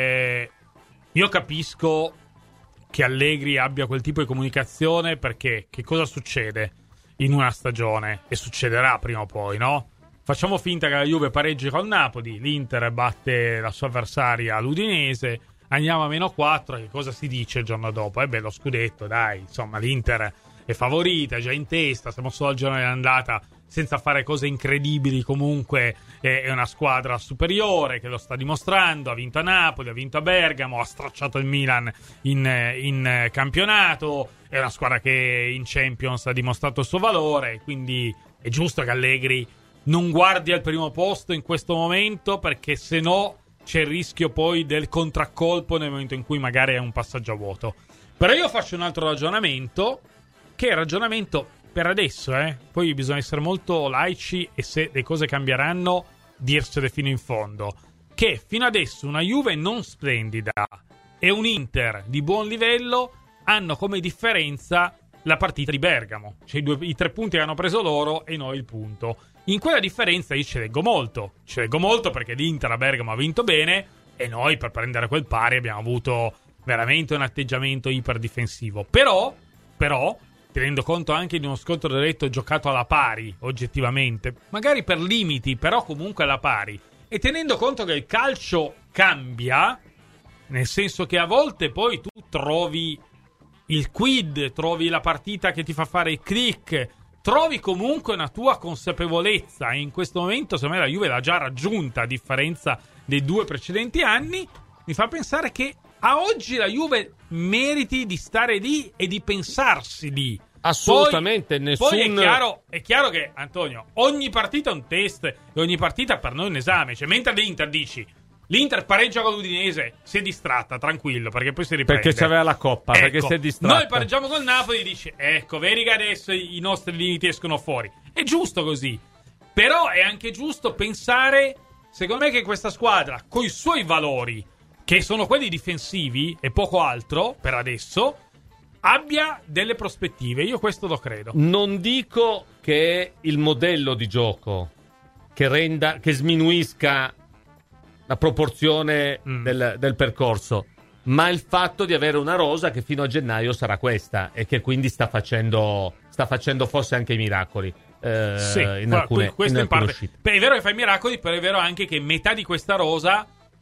io capisco che Allegri abbia quel tipo di comunicazione perché che cosa succede in una stagione? E succederà prima o poi, no? facciamo finta che la Juve pareggi col Napoli, l'Inter batte la sua avversaria l'Udinese, andiamo a -4, che cosa si dice il giorno dopo? Lo scudetto, dai, insomma, l'Inter è favorita, è già in testa, siamo solo al giorno dell'andata, senza fare cose incredibili, comunque è una squadra superiore che lo sta dimostrando, ha vinto a Napoli, ha vinto a Bergamo, ha stracciato il Milan in campionato, è una squadra che in Champions ha dimostrato il suo valore, quindi è giusto che Allegri non guardi al primo posto in questo momento, perché se no c'è il rischio poi del contraccolpo nel momento in cui magari è un passaggio a vuoto. Però io faccio un altro ragionamento, che è il ragionamento per adesso, poi bisogna essere molto laici e se le cose cambieranno dirsele fino in fondo, che fino adesso una Juve non splendida e un Inter di buon livello hanno come differenza la partita di Bergamo, cioè i 3 punti che hanno preso loro e noi il punto. In quella differenza io ci leggo molto perché l'Inter a Bergamo ha vinto bene e noi per prendere quel pari abbiamo avuto veramente un atteggiamento iperdifensivo, però tenendo conto anche di uno scontro diretto giocato alla pari, oggettivamente, magari per limiti, però comunque alla pari, e tenendo conto che il calcio cambia, nel senso che a volte poi tu trovi il quid, trovi la partita che ti fa fare il click, trovi comunque una tua consapevolezza, e in questo momento secondo me la Juve l'ha già raggiunta, a differenza dei 2 precedenti anni, mi fa pensare che a oggi la Juve meriti di stare lì e di pensarsi lì. Assolutamente, Poi è chiaro che, Antonio, ogni partita è un test e ogni partita per noi è un esame. Cioè, mentre l'Inter dici l'Inter pareggia con l'Udinese, si è distratta, tranquillo, perché poi si riprende. Perché c'aveva la Coppa, perché si è distratta. Noi pareggiamo col Napoli e dici, ecco, vedi che adesso i nostri limiti escono fuori. È giusto così. Però è anche giusto pensare, secondo me, che questa squadra, con i suoi valori, che sono quelli difensivi e poco altro, per adesso, abbia delle prospettive. Io questo lo credo. Non dico che è il modello di gioco che sminuisca la proporzione del percorso, ma il fatto di avere una rosa che fino a gennaio sarà questa e che quindi sta facendo forse anche i miracoli. Sì, in alcune parte. uscite. Beh, è vero che fa i miracoli, però è vero anche che metà di questa rosa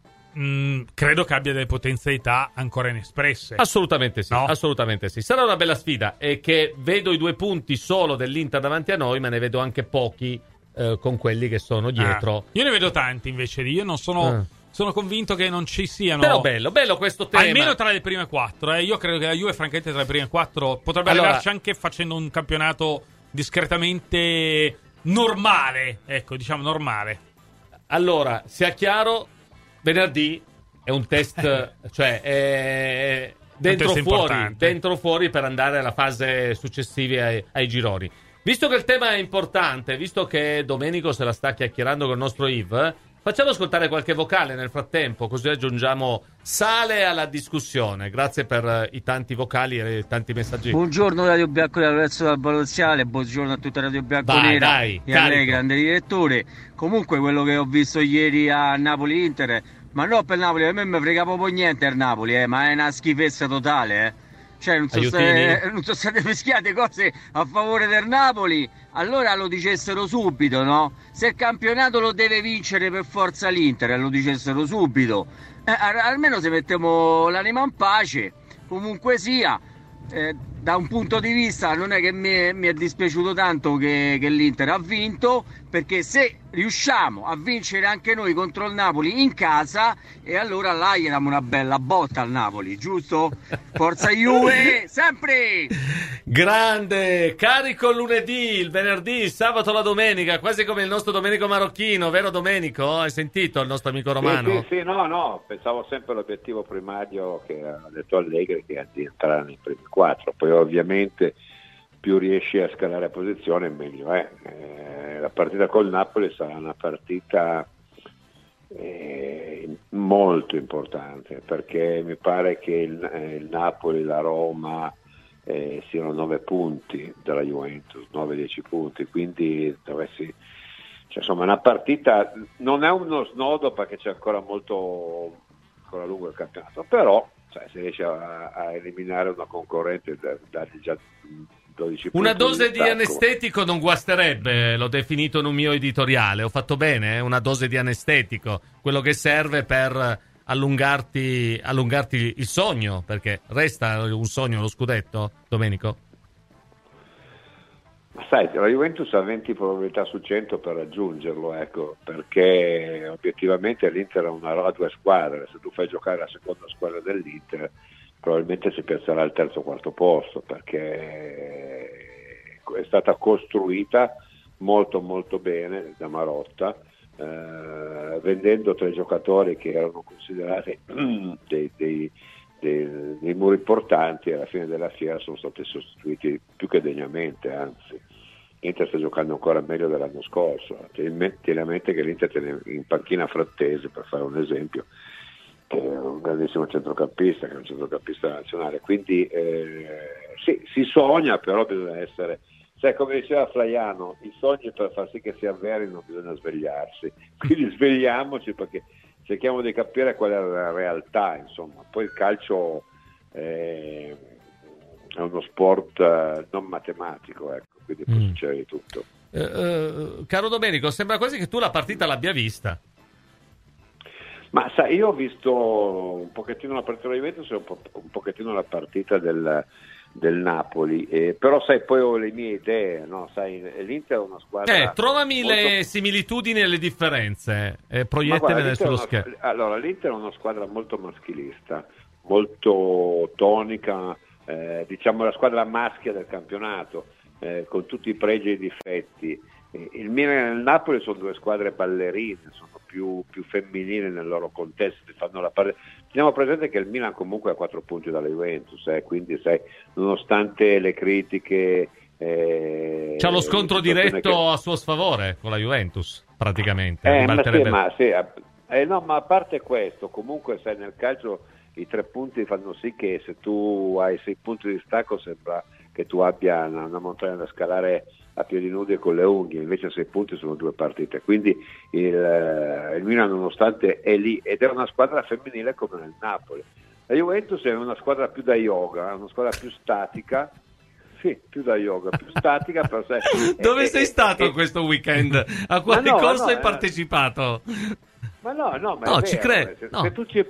credo che abbia delle potenzialità ancora inespresse. Assolutamente sì, no? Assolutamente sì. Sarà una bella sfida, e che vedo i 2 punti solo dell'Inter davanti a noi, ma ne vedo anche pochi con quelli che sono dietro. Io ne vedo tanti invece io non sono convinto che non ci siano. Però bello questo tema. Almeno tra le prime 4. Io credo che la Juve francamente tra le prime 4 potrebbe arrivarci anche facendo un campionato discretamente normale. Ecco, diciamo normale. Allora, sia chiaro, venerdì è un test, cioè è dentro fuori per andare alla fase successiva ai gironi. Visto che il tema è importante, visto che Domenico se la sta chiacchierando con il nostro Yves, facciamo ascoltare qualche vocale nel frattempo, così aggiungiamo sale alla discussione. Grazie per i tanti vocali e i tanti messaggi. Buongiorno Radio Bianconera, Lorenzo dal Baloziale, buongiorno a tutta Radio Bianconera. Dai, e a lei, grande direttore. Comunque quello che ho visto ieri a Napoli-Inter, ma no, per Napoli, a me mi frega proprio niente il Napoli, ma è una schifezza totale, Cioè non sono state fischiate cose a favore del Napoli, allora lo dicessero subito, no? Se il campionato lo deve vincere per forza l'Inter, lo dicessero subito, almeno se mettiamo l'anima in pace. Comunque sia, da un punto di vista non è che mi è dispiaciuto tanto che l'Inter ha vinto, perché se riusciamo a vincere anche noi contro il Napoli in casa, e allora là gli diamo una bella botta al Napoli, giusto? Forza Juve, sempre! Grande, carico il lunedì, il venerdì, il sabato, la domenica, quasi come il nostro Domenico Marocchino, vero Domenico? Hai sentito il nostro amico Romano? Sì, no, pensavo sempre all'obiettivo primario che ha detto Allegri, che è di entrare nei primi 4, poi ovviamente più riesci a scalare posizione meglio è. La partita col Napoli sarà una partita molto importante, perché mi pare che il Napoli, la Roma siano 9 punti dalla Juventus, 9-10 punti, quindi dovessi, cioè, insomma, una partita non è uno snodo perché c'è ancora lungo il campionato, però sai, se riesce a eliminare una concorrente, dargli già 12 una punti dose di distacco. anestetico non guasterebbe, l'ho definito in un mio editoriale. Ho fatto bene, una dose di anestetico, quello che serve per allungarti il sogno, perché resta un sogno lo scudetto, Domenico? Ma sai, la Juventus ha 20 probabilità su 100 per raggiungerlo, ecco, perché obiettivamente l'Inter ha 2 squadre. Se tu fai giocare la seconda squadra dell'Inter, probabilmente si piazzerà al terzo o quarto posto, perché è stata costruita molto molto bene da Marotta, vendendo 3 giocatori che erano considerati dei muri importanti. Alla fine della fiera sono stati sostituiti più che degnamente, anzi l'Inter sta giocando ancora meglio dell'anno scorso. Tieni a mente che l'Inter tiene in panchina Frattesi, per fare un esempio, che è un grandissimo centrocampista, che è un centrocampista nazionale, quindi sì, si sogna, però bisogna essere, sai, come diceva Flaiano, i sogni per far sì che si avverino bisogna svegliarsi, quindi svegliamoci, perché cerchiamo di capire qual è la realtà, insomma. Poi il calcio è uno sport non matematico, ecco, quindi può succedere di tutto. Caro Domenico, sembra quasi che tu la partita l'abbia vista. Ma sai, io ho visto un pochettino la partita della Juventus e un pochettino la partita del Napoli, però sai, poi ho le mie idee, no? Sai, l'Inter è una squadra... trovami le similitudini e le differenze, proiettele sullo schermo. Allora, l'Inter è una squadra molto maschilista, molto tonica, diciamo la squadra maschia del campionato, con tutti i pregi e i difetti. Il Milan e il Napoli sono 2 squadre ballerine, sono più femminili nel loro contesto, fanno la parte. Teniamo presente che il Milan comunque ha 4 punti dalla Juventus, quindi sai, nonostante le critiche, c'ha lo scontro diretto a suo sfavore con la Juventus, praticamente. No, ma a parte questo, comunque sai, nel calcio i 3 punti fanno sì che se tu hai 6 punti di stacco sembra che tu abbia una montagna da scalare a piedi nudi e con le unghie, invece 6 punti sono 2 partite, quindi il Milan nonostante è lì, ed è una squadra femminile come nel Napoli. La Juventus è una squadra più da yoga, una squadra più statica, sì, più da yoga, più statica. Per sé. Dove sei stato questo weekend? A quale corso hai partecipato? Ma no, ma no, è vero, ci credo. Se tu ci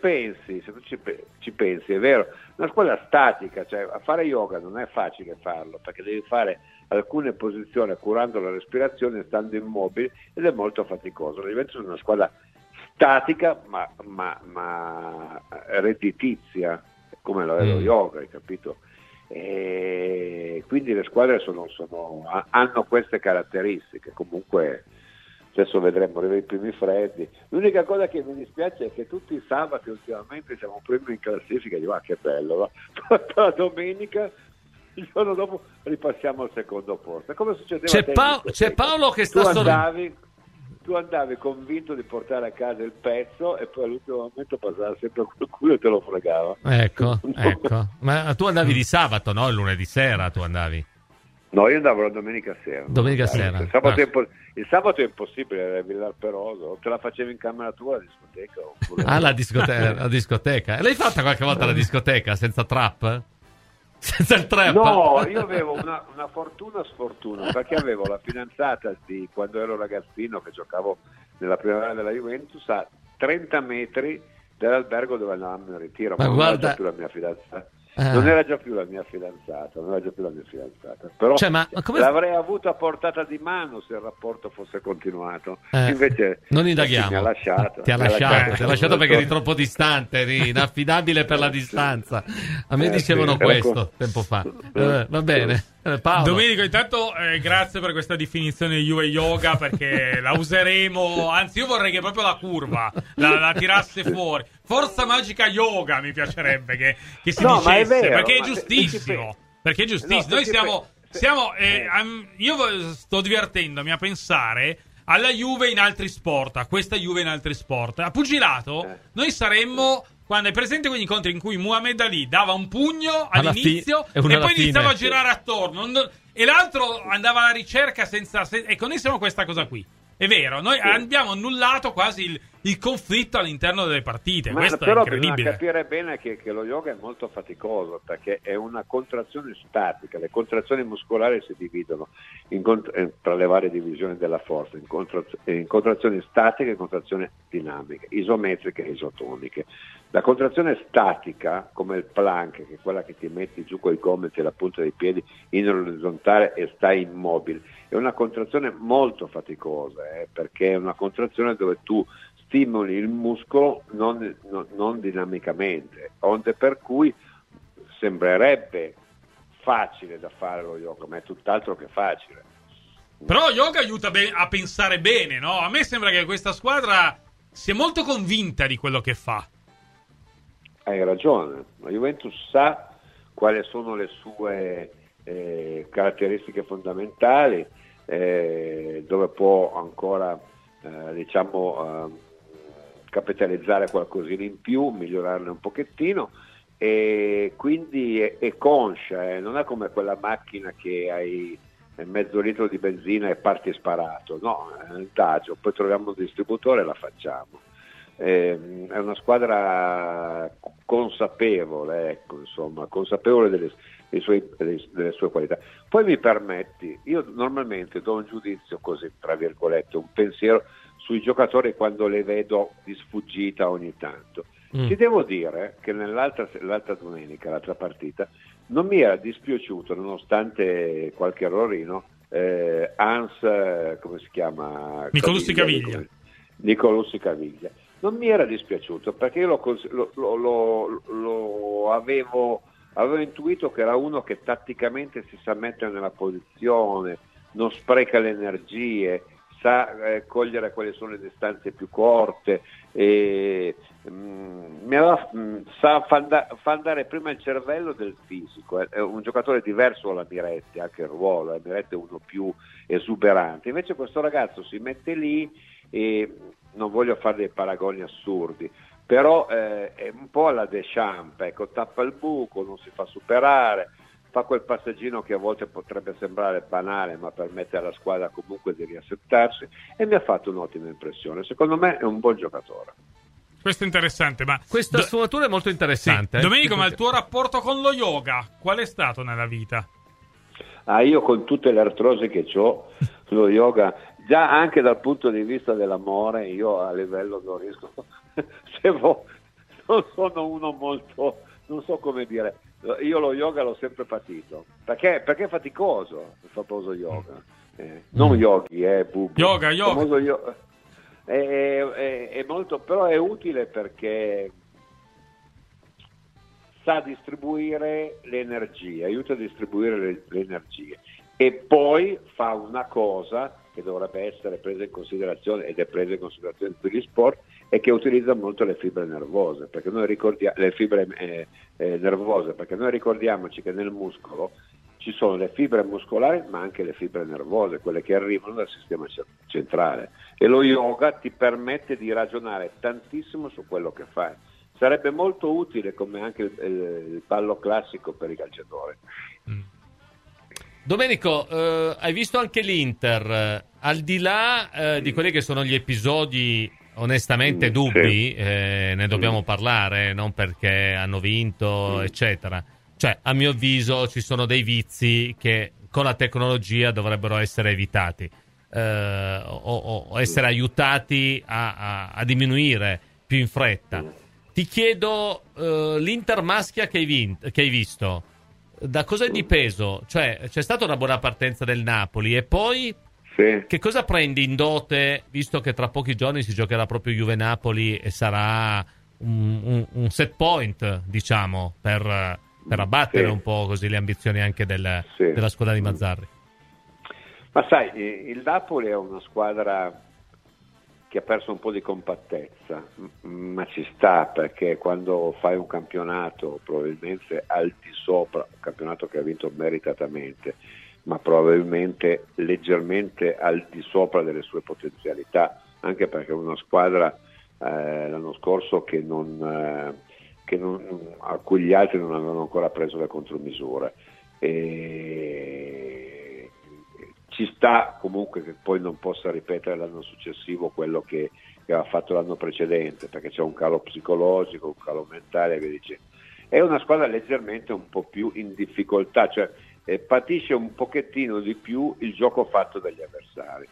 pensi, è vero, una squadra statica, cioè a fare yoga non è facile farlo, perché devi fare alcune posizioni curando la respirazione, stando immobili, ed è molto faticoso. La Juventus è una squadra statica ma redditizia, come lo yoga, hai capito? E quindi le squadre hanno queste caratteristiche. Comunque adesso vedremo i primi freddi. L'unica cosa che mi dispiace è che tutti i sabati ultimamente siamo primi in classifica, dico che bello, no? La domenica, il giorno dopo ripassiamo al secondo posto. Come succedeva c'è Paolo che sta tu andavi convinto di portare a casa il pezzo e poi all'ultimo momento passava sempre qualcuno e te lo fregava. Ecco. Ma tu andavi di sabato, no? Il lunedì sera tu andavi? No, io andavo la domenica sera. Sera. Il sabato è impossibile, era Villar Peroso. Te la facevi in camera tua, la discoteca? Oppure la discoteca. L'hai fatta qualche volta la discoteca senza trap? Senza il trap? No, io avevo una fortuna sfortuna, perché avevo la fidanzata di quando ero ragazzino, che giocavo nella primavera della Juventus, a 30 metri dall'albergo dove andavamo in ritiro. Ma guarda, non era già più la mia fidanzata. Non era già più la mia fidanzata, però come... l'avrei avuta a portata di mano se il rapporto fosse continuato. Invece non indaghiamo. Ti ha lasciato perché eri troppo distante, eri inaffidabile per la distanza. A me dicevano questo tempo fa. Va bene. Paolo. Domenico, intanto grazie per questa definizione di Juve Yoga, perché la useremo, anzi io vorrei che proprio la curva la tirasse fuori. Forza Magica Yoga mi piacerebbe che si dicesse, vero, perché è giustissimo. Perché è giustissimo. Noi io sto divertendomi a pensare alla Juve in altri sport, a questa Juve in altri sport. A pugilato noi saremmo, quando è presente quegli incontri in cui Muhammad Ali dava un pugno all'inizio e poi iniziava a girare attorno e l'altro andava alla ricerca senza ecco, noi siamo questa cosa qui. È vero, noi abbiamo annullato quasi il conflitto all'interno delle partite. Questo però è incredibile. bisogna capire bene che lo yoga è molto faticoso, perché è una contrazione statica. Le contrazioni muscolari si dividono tra le varie divisioni della forza in contrazioni statiche e contrazioni dinamiche, isometriche e isotoniche. La contrazione statica, come il plank, che è quella che ti metti giù coi gomiti e la punta dei piedi in orizzontale e stai immobile, è una contrazione molto faticosa, perché è una contrazione dove tu stimoli il muscolo non dinamicamente, onde per cui sembrerebbe facile da fare lo yoga, ma è tutt'altro che facile. Però yoga aiuta a pensare bene, no? A me sembra che questa squadra sia molto convinta di quello che fa. Hai ragione, la Juventus sa quali sono le sue caratteristiche fondamentali, dove può ancora capitalizzare qualcosina in più, migliorarne un pochettino, e quindi è conscia, non è come quella macchina che hai mezzo litro di benzina e parti sparato, no, è un tagio, poi troviamo un distributore e la facciamo. È una squadra consapevole, consapevole delle sue qualità. Poi mi permetti, io normalmente do un giudizio così, tra virgolette, un pensiero sui giocatori quando le vedo di sfuggita ogni tanto. Ti devo dire che l'altra domenica, l'altra partita, non mi era dispiaciuto, nonostante qualche errorino, Hans, come si chiama? Nicolussi Caviglia. Nicolussi Caviglia. Non mi era dispiaciuto, perché io lo avevo intuito che era uno che tatticamente si sa mettere nella posizione, non spreca le energie, sa cogliere quali sono le distanze più corte, fa andare prima il cervello del fisico. È un giocatore diverso alla Miretti, anche il ruolo, la Miretti è uno più esuberante, invece questo ragazzo si mette lì e non voglio fare dei paragoni assurdi, però è un po' alla Deschamps, ecco, tappa il buco, non si fa superare, fa quel passaggino che a volte potrebbe sembrare banale, ma permette alla squadra comunque di riassettarsi, e mi ha fatto un'ottima impressione. Secondo me è un buon giocatore. Questo è interessante, ma questa sfumatura è molto interessante. Sì. Domenico, ma il tuo rapporto con lo yoga qual è stato nella vita? Io con tutte le artrosi che ho, lo yoga, già anche dal punto di vista dell'amore, io a livello non riesco, non sono uno molto, non so come dire, io lo yoga l'ho sempre patito, perché è faticoso il famoso yoga, non yogi, bubu. Yoga. È molto, però è utile perché sa distribuire le energie, aiuta a distribuire le energie, e poi fa una cosa che dovrebbe essere presa in considerazione, ed è presa in considerazione in tutti gli sport, è che utilizza molto le fibre nervose, perché noi ricordiamoci che nel muscolo ci sono le fibre muscolari, ma anche le fibre nervose, quelle che arrivano dal sistema centrale, e lo yoga ti permette di ragionare tantissimo su quello che fai. Sarebbe molto utile, come anche il ballo classico, per i calciatori. Domenico, hai visto anche l'Inter, al di là di quelli che sono gli episodi onestamente dubbi, ne dobbiamo parlare, non perché hanno vinto, eccetera. Cioè, a mio avviso, ci sono dei vizi che con la tecnologia dovrebbero essere evitati, o essere aiutati a diminuire più in fretta. Ti chiedo, l'Inter maschia che hai visto, da cosa è dipeso? Cioè, c'è stata una buona partenza del Napoli, e poi che cosa prendi in dote, visto che tra pochi giorni si giocherà proprio Juve-Napoli e sarà un set point, diciamo, per abbattere un po' così le ambizioni anche della squadra di Mazzarri? Ma sai, il Napoli è una squadra che ha perso un po' di compattezza, ma ci sta, perché quando fai un campionato probabilmente al di sopra, un campionato che ha vinto meritatamente, ma probabilmente leggermente al di sopra delle sue potenzialità, anche perché è una squadra l'anno scorso a cui gli altri non avevano ancora preso le contromisure. Ci sta comunque che poi non possa ripetere l'anno successivo quello che che aveva fatto l'anno precedente, perché c'è un calo psicologico, un calo mentale e via dicendo. È una squadra leggermente un po' più in difficoltà, cioè patisce un pochettino di più il gioco fatto dagli avversari.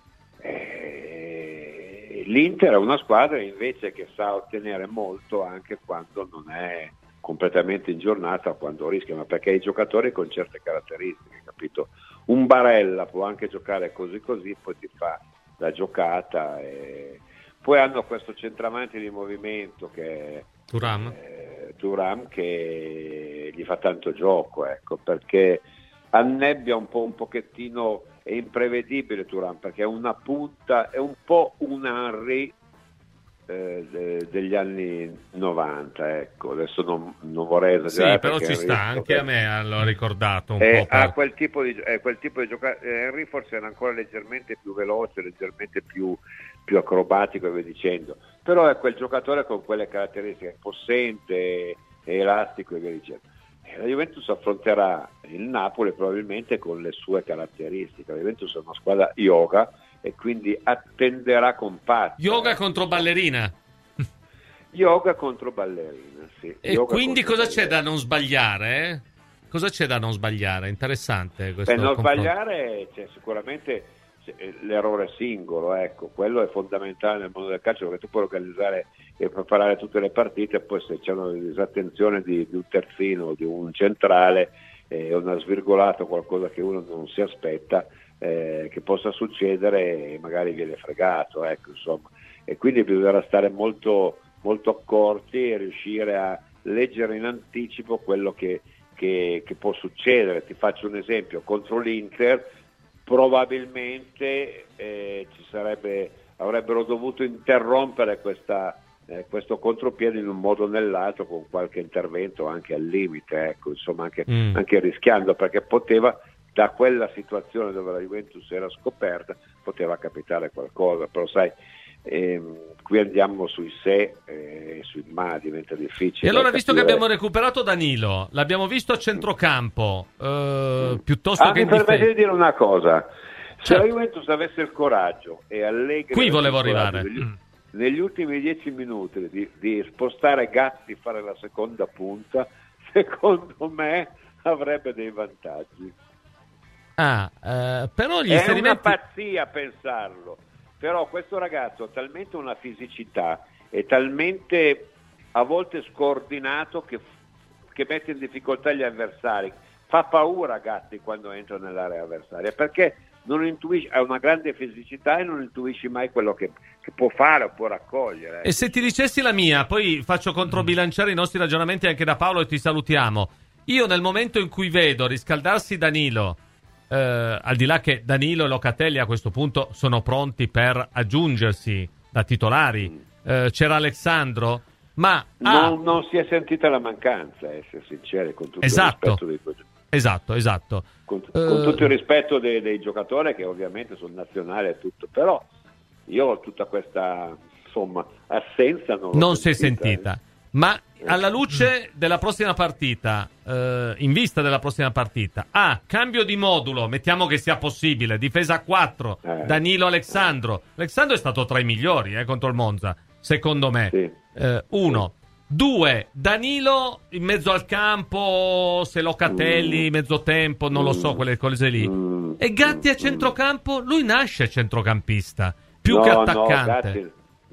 L'Inter è una squadra invece che sa ottenere molto anche quando non è completamente in giornata, quando rischia, ma perché i giocatori con certe caratteristiche, capito? Un Barella può anche giocare così, poi ti fa la giocata. Poi hanno questo centravanti di movimento che è Thuram, che gli fa tanto gioco, ecco, perché annebbia un pochettino, è imprevedibile Thuram, perché è una punta, è un po' un Henry degli anni 90, ecco. Adesso non vorrei esagerare. Sì, però ci sta, anche a me l'ho ricordato un po'. Ha quel tipo di giocare. Henry forse era ancora leggermente più veloce, leggermente più acrobatico e via dicendo, però è quel giocatore con quelle caratteristiche, possente, elastico e via dicendo. La Juventus affronterà il Napoli probabilmente con le sue caratteristiche. La Juventus è una squadra yoga e quindi attenderà compatta. Yoga contro ballerina. Yoga contro ballerina, sì. E yoga quindi cosa ballerina. c'è da non sbagliare? Cosa c'è da non sbagliare? Interessante questo. Per non confronto. sbagliare c'è sicuramente l'errore singolo, ecco, quello è fondamentale nel mondo del calcio, perché tu puoi organizzare e preparare tutte le partite, poi se c'è una disattenzione di un terzino, di un centrale, una svirgolata, qualcosa che uno non si aspetta, che possa succedere e magari viene fregato, ecco, insomma. E quindi bisognerà stare molto, molto accorti e riuscire a leggere in anticipo quello che può succedere. Ti faccio un esempio: contro l'Inter probabilmente avrebbero dovuto interrompere questo contropiede in un modo o nell'altro, con qualche intervento anche al limite, ecco, insomma, anche rischiando, perché poteva, da quella situazione dove la Juventus era scoperta, poteva capitare qualcosa. Però sai, qui andiamo sui se e sui ma, diventa difficile. E allora, visto che abbiamo recuperato Danilo, l'abbiamo visto a centrocampo, piuttosto che in difesa. Mi permette di dire una cosa: se la Juventus avesse il coraggio e Allegri, qui volevo arrivare, negli ultimi 10 minuti di spostare Gatti, fare la seconda punta, secondo me avrebbe dei vantaggi. Però gli è una pazzia pensarlo, però questo ragazzo ha talmente una fisicità e talmente a volte scordinato che mette in difficoltà gli avversari. Fa paura Gatti quando entra nell'area avversaria, perché non intuisci, ha una grande fisicità e non intuisci mai quello che può fare o può raccogliere. E se ti dicessi la mia, poi faccio controbilanciare i nostri ragionamenti anche da Paolo e ti salutiamo. Io nel momento in cui vedo riscaldarsi Danilo, al di là che Danilo e Locatelli a questo punto sono pronti per aggiungersi da titolari, c'era Alexandro, ma non si è sentita la mancanza, essere sinceri, con tutto il rispetto dei esatto. Con tutto il rispetto dei giocatori, che ovviamente sono nazionali e tutto, però io tutta questa assenza non si è sentita. Ma alla luce della prossima partita, in vista della prossima partita, cambio di modulo, mettiamo che sia possibile, difesa a 4, Danilo Alexandro. Alexandro è stato tra i migliori contro il Monza, secondo me. Sì. 1. 2, Danilo in mezzo al campo, se Locatelli mezzo tempo, non lo so, quelle cose lì. E Gatti a centrocampo, lui nasce centrocampista, più che attaccante.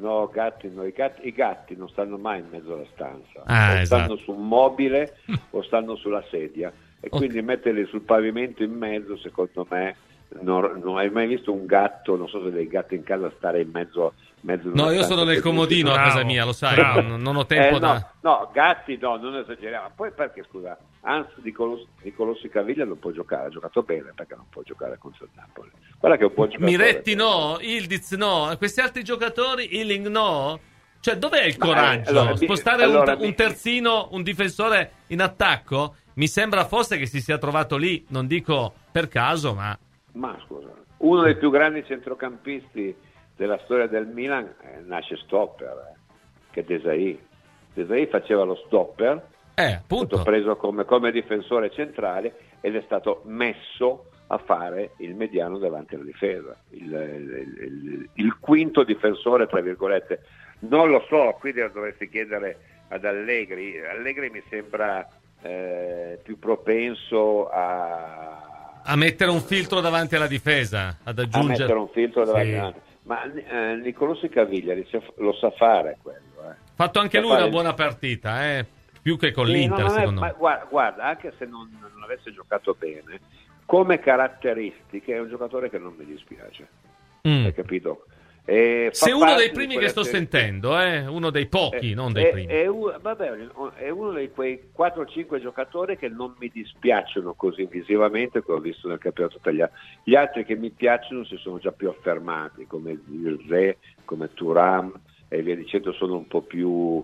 I gatti non stanno mai in mezzo alla stanza, stanno su un mobile o stanno sulla sedia, e quindi metterli sul pavimento in mezzo, secondo me, non hai mai visto un gatto, non so se dei gatti in casa, stare in mezzo. No, io sono nel comodino a casa mia, lo sai, non ho tempo No, gatti no, non esageriamo. Poi perché, scusa, Hans Nicolossi Caviglia non può giocare, ha giocato bene, perché non può giocare contro il Napoli. Guarda che un buon giocatore. Miretti no, Ildiz no, questi altri giocatori, Ealing no. Cioè, dov'è il coraggio? Spostare un terzino, un difensore in attacco? Mi sembra forse che si sia trovato lì, non dico per caso, ma scusa, uno dei più grandi centrocampisti della storia del Milan nasce stopper, che è Desailly. Desailly faceva lo stopper, è stato preso come difensore centrale ed è stato messo a fare il mediano davanti alla difesa, il quinto difensore, tra virgolette. Non lo so, qui dovresti chiedere ad Allegri. Allegri mi sembra più propenso a mettere un filtro davanti alla difesa, ad aggiungere... A mettere un filtro davanti. Ma Nicolussi Caviglia lo sa fare quello. Ha fatto anche lui una buona partita, più che con l'Inter, secondo me. Ma guarda, anche se non avesse giocato bene, come caratteristiche è un giocatore che non mi dispiace. Hai capito? Se uno dei primi che sto sentendo, uno dei pochi, non dei primi. È uno di quei 4-5 giocatori che non mi dispiacciono così visivamente, che ho visto nel campionato italiano. Gli altri che mi piacciono si sono già più affermati, come Zirkzee, come Thuram e via dicendo, sono un po' più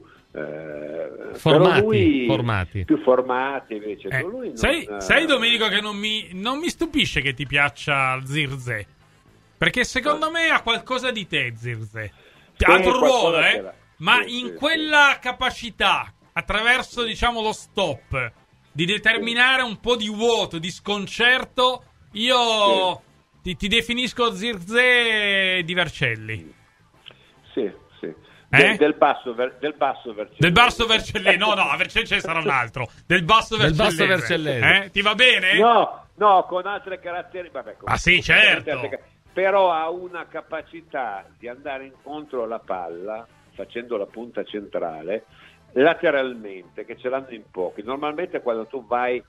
formati. Più formati invece. Lui sai Domenico che non mi stupisce che ti piaccia Zirkzee. Perché secondo me ha qualcosa di te, Zirkzee. Ha un ruolo, ma in quella capacità, attraverso, diciamo, lo stop, di determinare un po' di vuoto, di sconcerto, io ti definisco Zirkzee di Vercelli. Sì. Del basso Vercelli. Del basso Vercelli. No, a Vercelli ce ne sarà un altro. Del basso Vercelli. Ti va bene? No, con altre caratteristiche. Sì, certo. Però ha una capacità di andare incontro alla palla facendo la punta centrale lateralmente, che ce l'hanno in pochi. Normalmente quando tu vai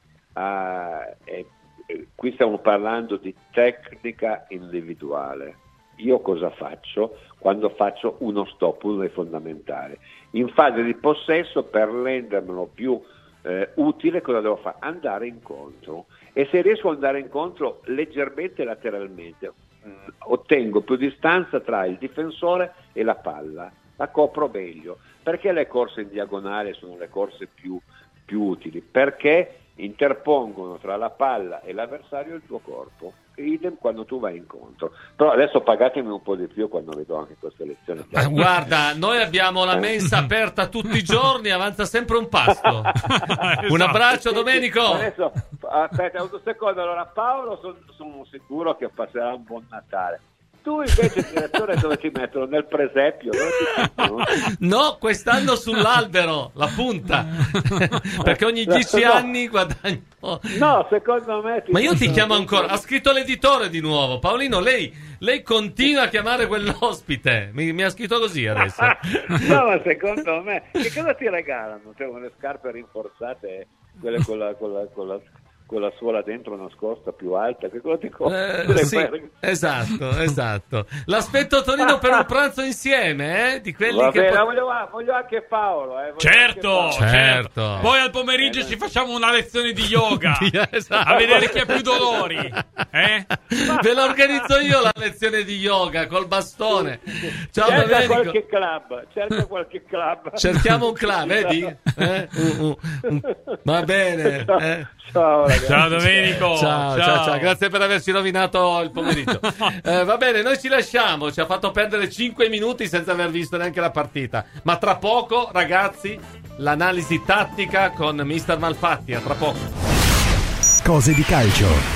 qui stiamo parlando di tecnica individuale. Io cosa faccio quando faccio uno stop, uno dei fondamentali? In fase di possesso, per rendermelo più utile, cosa devo fare? Andare incontro. E se riesco ad andare incontro leggermente lateralmente, ottengo più distanza tra il difensore e la palla, la copro meglio, perché le corse in diagonale sono le corse più utili, perché interpongono tra la palla e l'avversario il tuo corpo, idem quando tu vai incontro. Però adesso pagatemi un po' di più quando vedo anche queste lezioni. Guarda, noi abbiamo la mensa aperta tutti i giorni, avanza sempre un pasto. Esatto. Un abbraccio, Domenico. Adesso aspetta un secondo, allora Paolo sono sicuro che passerà un buon Natale. Tu invece, direttore, dove ti mettono? Nel presepio? Dove ti mettono? No, quest'anno sull'albero, la punta. Perché ogni 10 anni guadagno. No, secondo me... Ma io ti chiamo ancora. Ha scritto l'editore di nuovo. Paolino, lei continua a chiamare quell'ospite. Mi ha scritto così adesso. No, ma secondo me... Che cosa ti regalano? Cioè, le scarpe rinforzate, quelle con la suola dentro nascosta più alta, che cosa ti compri? Sì, esatto. L'aspetto Tonino per un pranzo insieme, di quelli voglio anche Paolo, certo. Poi al pomeriggio ci facciamo una lezione di yoga, esatto. A vedere chi ha più dolori, Ve la organizzo io la lezione di yoga col bastone. Ciao, cerca qualche club. Cerchiamo un club, vedi? Va bene. Ciao ragazzi. Ciao Domenico. Ciao. Grazie per averci rovinato il pomeriggio. Va bene, noi ci lasciamo. Ci ha fatto perdere 5 minuti senza aver visto neanche la partita. Ma tra poco, ragazzi, l'analisi tattica con Mister Malfatti. A tra poco. Cose di calcio.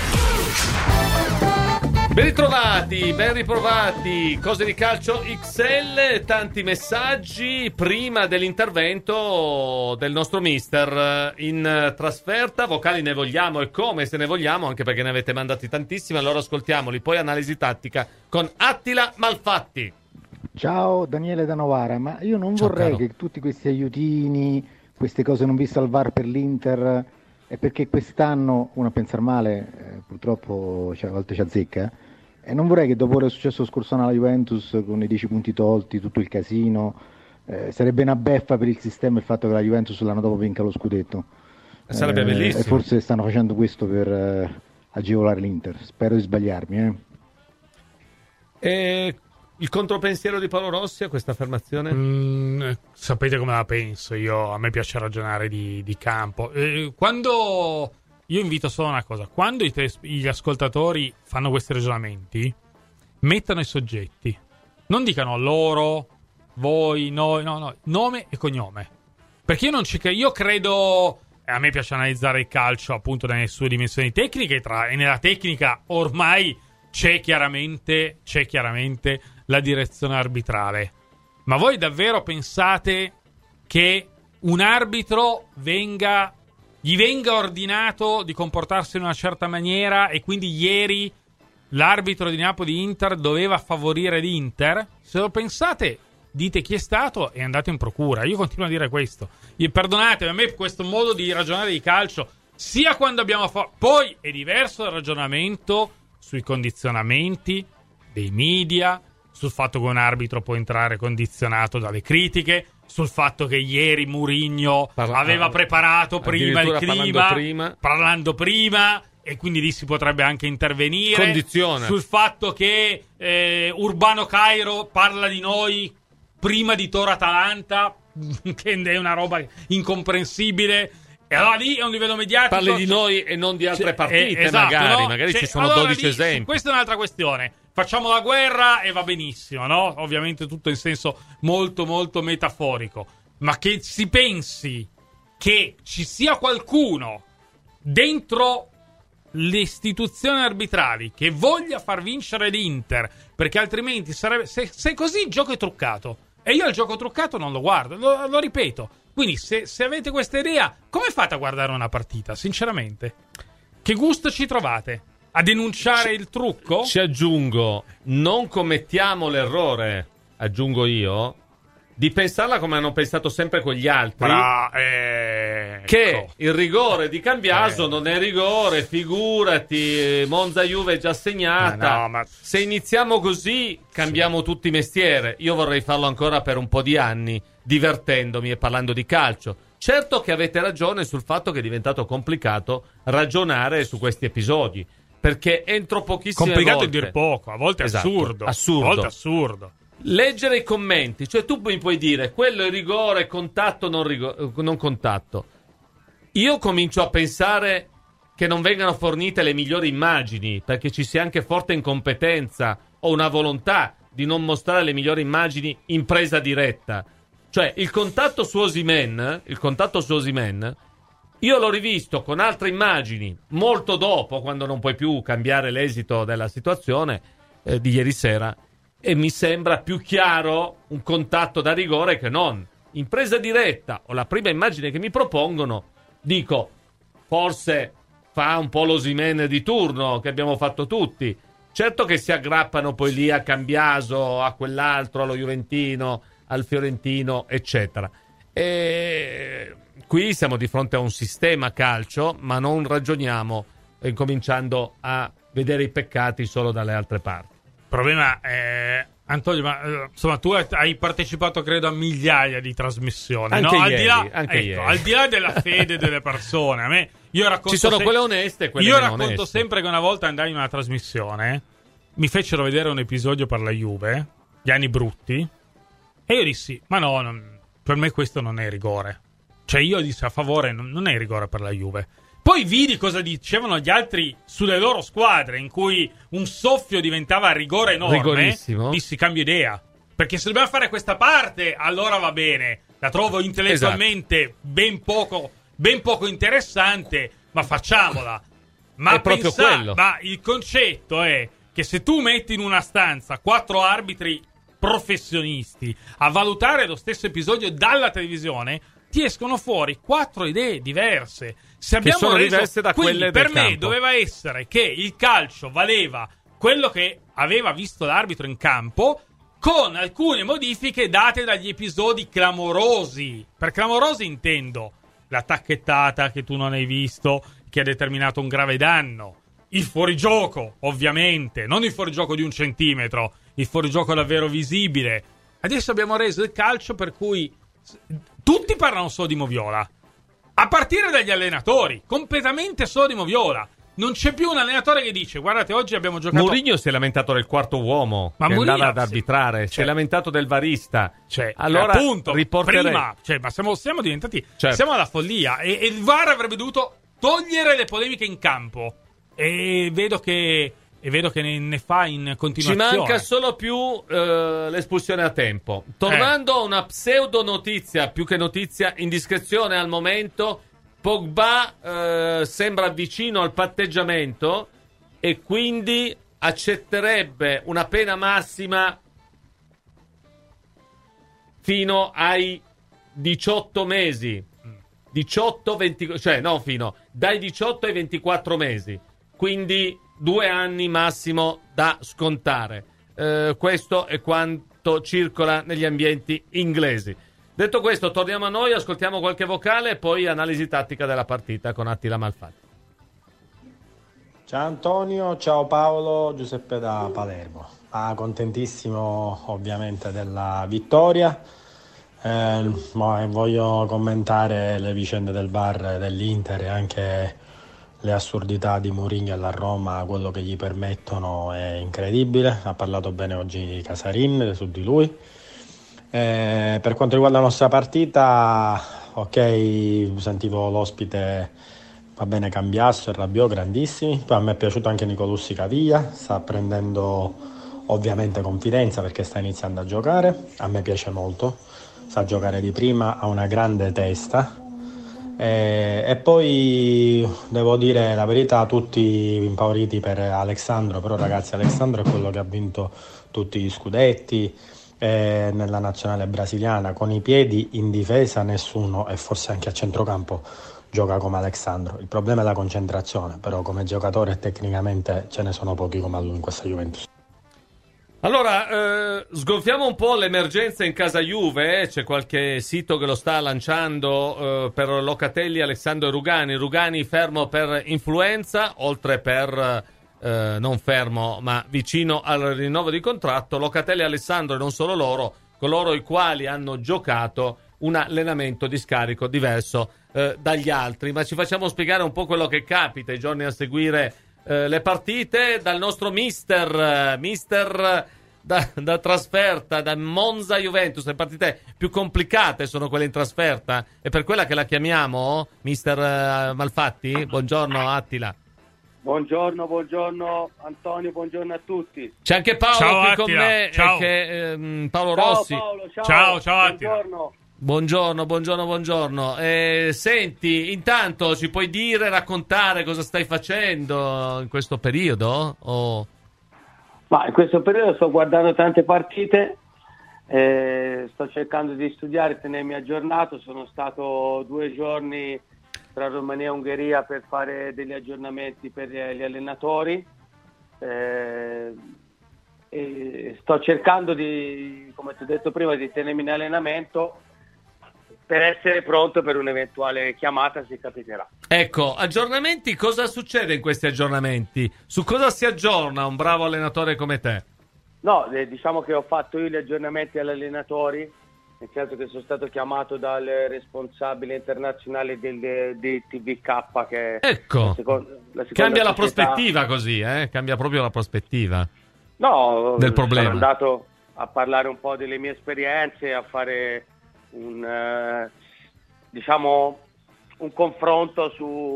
Ben riprovati, Cose di Calcio XL, tanti messaggi prima dell'intervento del nostro mister in trasferta. Vocali ne vogliamo e come se ne vogliamo, anche perché ne avete mandati tantissimi, allora ascoltiamoli. Poi analisi tattica con Attila Malfatti. Ciao, Daniele da Novara, ma io non vorrei che tutti questi aiutini, queste cose non viste al VAR per l'Inter, è perché quest'anno, uno a pensare male, purtroppo a volte ci azzecca, e non vorrei che dopo il successo scorso alla Juventus, con i 10 punti tolti, tutto il casino, sarebbe una beffa per il sistema il fatto che la Juventus l'anno dopo vinca lo scudetto. Sarebbe bellissimo. E forse stanno facendo questo per agevolare l'Inter, spero di sbagliarmi. E il contropensiero di Paolo Rossi a questa affermazione? Sapete come la penso io, a me piace ragionare di campo. Quando... Io invito solo una cosa: quando gli ascoltatori fanno questi ragionamenti, mettano i soggetti, non dicano loro, voi, noi, no, nome e cognome, perché io credo a me piace analizzare il calcio appunto nelle sue dimensioni tecniche e nella tecnica ormai c'è chiaramente la direzione arbitrale. Ma voi davvero pensate che un arbitro gli venga ordinato di comportarsi in una certa maniera e quindi ieri l'arbitro di Napoli-Inter doveva favorire l'Inter? Se lo pensate, dite chi è stato e andate in procura. Io continuo a dire questo. Perdonatemi, a me questo modo di ragionare di calcio, sia quando abbiamo poi è diverso dal ragionamento sui condizionamenti dei media, sul fatto che un arbitro può entrare condizionato dalle critiche, sul fatto che ieri Mourinho aveva preparato prima il clima, parlando prima, e quindi lì si potrebbe anche intervenire. Condizione. Sul fatto che Urbano Cairo parla di noi prima di Toro Atalanta, che è una roba incomprensibile. E allora lì è un livello mediatico. Parli di noi e non di altre partite, esatto, magari no? Ci sono allora 12 esempi. Questa è un'altra questione. Facciamo la guerra e va benissimo, no? Ovviamente tutto in senso molto molto metaforico. Ma che si pensi che ci sia qualcuno dentro le istituzioni arbitrali che voglia far vincere l'Inter, perché altrimenti sarebbe, se così il gioco è truccato, e io il gioco truccato non lo guardo, lo ripeto. Quindi se avete questa idea, come fate a guardare una partita, sinceramente? Che gusto ci trovate? A denunciare il trucco? Ci aggiungo, non commettiamo l'errore, aggiungo io, di pensarla come hanno pensato sempre quegli altri, che il rigore di Cambiaso non è rigore, figurati, Monza-Juve è già segnata. Ma se iniziamo così cambiamo tutti mestiere. Io vorrei farlo ancora per un po' di anni, divertendomi e parlando di calcio. Certo che avete ragione sul fatto che è diventato complicato ragionare su questi episodi, perché entro pochissime complicato volte... è dir poco, a volte esatto, assurdo. A volte assurdo. Leggere i commenti, cioè tu mi puoi dire quello è rigore, contatto, non contatto. Io comincio a pensare che non vengano fornite le migliori immagini, perché ci sia anche forte incompetenza o una volontà di non mostrare le migliori immagini in presa diretta. Cioè il contatto su Osimhen, io l'ho rivisto con altre immagini molto dopo, quando non puoi più cambiare l'esito della situazione di ieri sera, e mi sembra più chiaro un contatto da rigore che non. In presa diretta o la prima immagine che mi propongono, dico, forse fa un po' l'Osimhen di turno che abbiamo fatto tutti. Certo che si aggrappano poi lì a Cambiaso, a quell'altro, allo Juventino, al Fiorentino, eccetera. E qui siamo di fronte a un sistema calcio, ma non ragioniamo incominciando a vedere i peccati solo dalle altre parti. Il problema è, Antonio, ma insomma, tu hai partecipato credo a migliaia di trasmissioni, anche no? ieri, Al di là della fede delle persone, a me ci sono quelle oneste e quelle meno oneste. Io racconto sempre che una volta andai in una trasmissione, mi fecero vedere un episodio per la Juve, gli anni brutti, e io dissi, ma no, per me questo non è rigore. Cioè io dissi a favore, non è rigore per la Juve. Poi vidi cosa dicevano gli altri sulle loro squadre, in cui un soffio diventava rigore enorme. Rigorissimo. Dissi, cambio idea. Perché se dobbiamo fare questa parte, allora va bene. La trovo intellettualmente ben poco interessante, ma facciamola. Ma è proprio quello. Ma il concetto è che se tu metti in una stanza 4 arbitri professionisti a valutare lo stesso episodio dalla televisione, ti escono fuori 4 idee diverse. Se abbiamo che sono diverse da quelle per del me campo. Doveva essere che il calcio valeva quello che aveva visto l'arbitro in campo, con alcune modifiche date dagli episodi clamorosi. Per clamorosi intendo la tacchettata che tu non hai visto, che ha determinato un grave danno, il fuorigioco, ovviamente, non il fuorigioco di 1 centimetro, il fuorigioco davvero visibile. Adesso abbiamo reso il calcio per cui tutti parlano solo di Moviola, a partire dagli allenatori, completamente solo di Moviola. Non c'è più un allenatore che dice, guardate, oggi abbiamo giocato... Mourinho si è lamentato del quarto uomo, ma che Mourinho, andava ad arbitrare, si è lamentato del varista. Allora, appunto, riporterei... prima, ma siamo diventati... Siamo alla follia, e il VAR avrebbe dovuto togliere le polemiche in campo, e vedo che ne fa in continuazione. Ci manca solo più l'espulsione a tempo. Tornando a una pseudo notizia, più che notizia, indiscrezione al momento, Pogba sembra vicino al patteggiamento e quindi accetterebbe una pena massima fino ai 18 mesi. 18-20, cioè no, dai 18 ai 24 mesi. Quindi 2 anni massimo da scontare. Questo è quanto circola negli ambienti inglesi. Detto questo, torniamo a noi, ascoltiamo qualche vocale e poi analisi tattica della partita con Attila Malfatti. Ciao Antonio, ciao Paolo, Giuseppe da Palermo. Contentissimo ovviamente della vittoria. Voglio commentare le vicende del VAR dell'Inter e anche le assurdità di Mourinho alla Roma. Quello che gli permettono è incredibile. Ha parlato bene oggi Casarin su di lui. Per quanto riguarda la nostra partita, ok, sentivo l'ospite, va bene, Cambiasso e Rabiot, grandissimi. Poi a me è piaciuto anche Nicolussi Caviglia, sta prendendo ovviamente confidenza perché sta iniziando a giocare. A me piace molto, sa giocare di prima, ha una grande testa. E poi devo dire la verità, tutti impauriti per Alexandro, però ragazzi, Alexandro è quello che ha vinto tutti gli scudetti nella nazionale brasiliana, con i piedi in difesa nessuno, e forse anche a centrocampo gioca come Alexandro. Il problema è la concentrazione, però come giocatore tecnicamente ce ne sono pochi come lui in questa Juventus. Allora, sgonfiamo un po' l'emergenza in casa Juve. C'è qualche sito che lo sta lanciando per Locatelli, Alessandro e Rugani. Rugani fermo per influenza, oltre per non fermo ma vicino al rinnovo di contratto. Locatelli e Alessandro, e non solo loro, coloro i quali hanno giocato un allenamento di scarico diverso dagli altri. Ma ci facciamo spiegare un po' quello che capita i giorni a seguire le partite dal nostro mister da trasferta, da Monza Juventus. Le partite più complicate sono quelle in trasferta, è per quella che la chiamiamo mister Malfatti. Buongiorno Attila. Buongiorno Antonio, buongiorno a tutti. C'è anche Paolo ciao, qui Attila. con me, Ciao. Paolo Rossi. Paolo, ciao Attila. Buongiorno. Senti, intanto ci puoi raccontare cosa stai facendo in questo periodo? Ma in questo periodo sto guardando tante partite, sto cercando di studiare, tenermi aggiornato. Sono stato 2 giorni tra Romania e Ungheria per fare degli aggiornamenti per gli allenatori. E sto cercando di, come ti ho detto prima, di tenermi in allenamento per essere pronto per un'eventuale chiamata, se capiterà. Ecco, aggiornamenti, cosa succede in questi aggiornamenti? Su cosa si aggiorna un bravo allenatore come te? No, diciamo che ho fatto io gli aggiornamenti agli allenatori, nel senso che sono stato chiamato dal responsabile internazionale del TVK, che ecco, la seconda cambia società. la prospettiva così, cambia proprio la prospettiva del problema. Sono andato a parlare un po' delle mie esperienze, a fare un confronto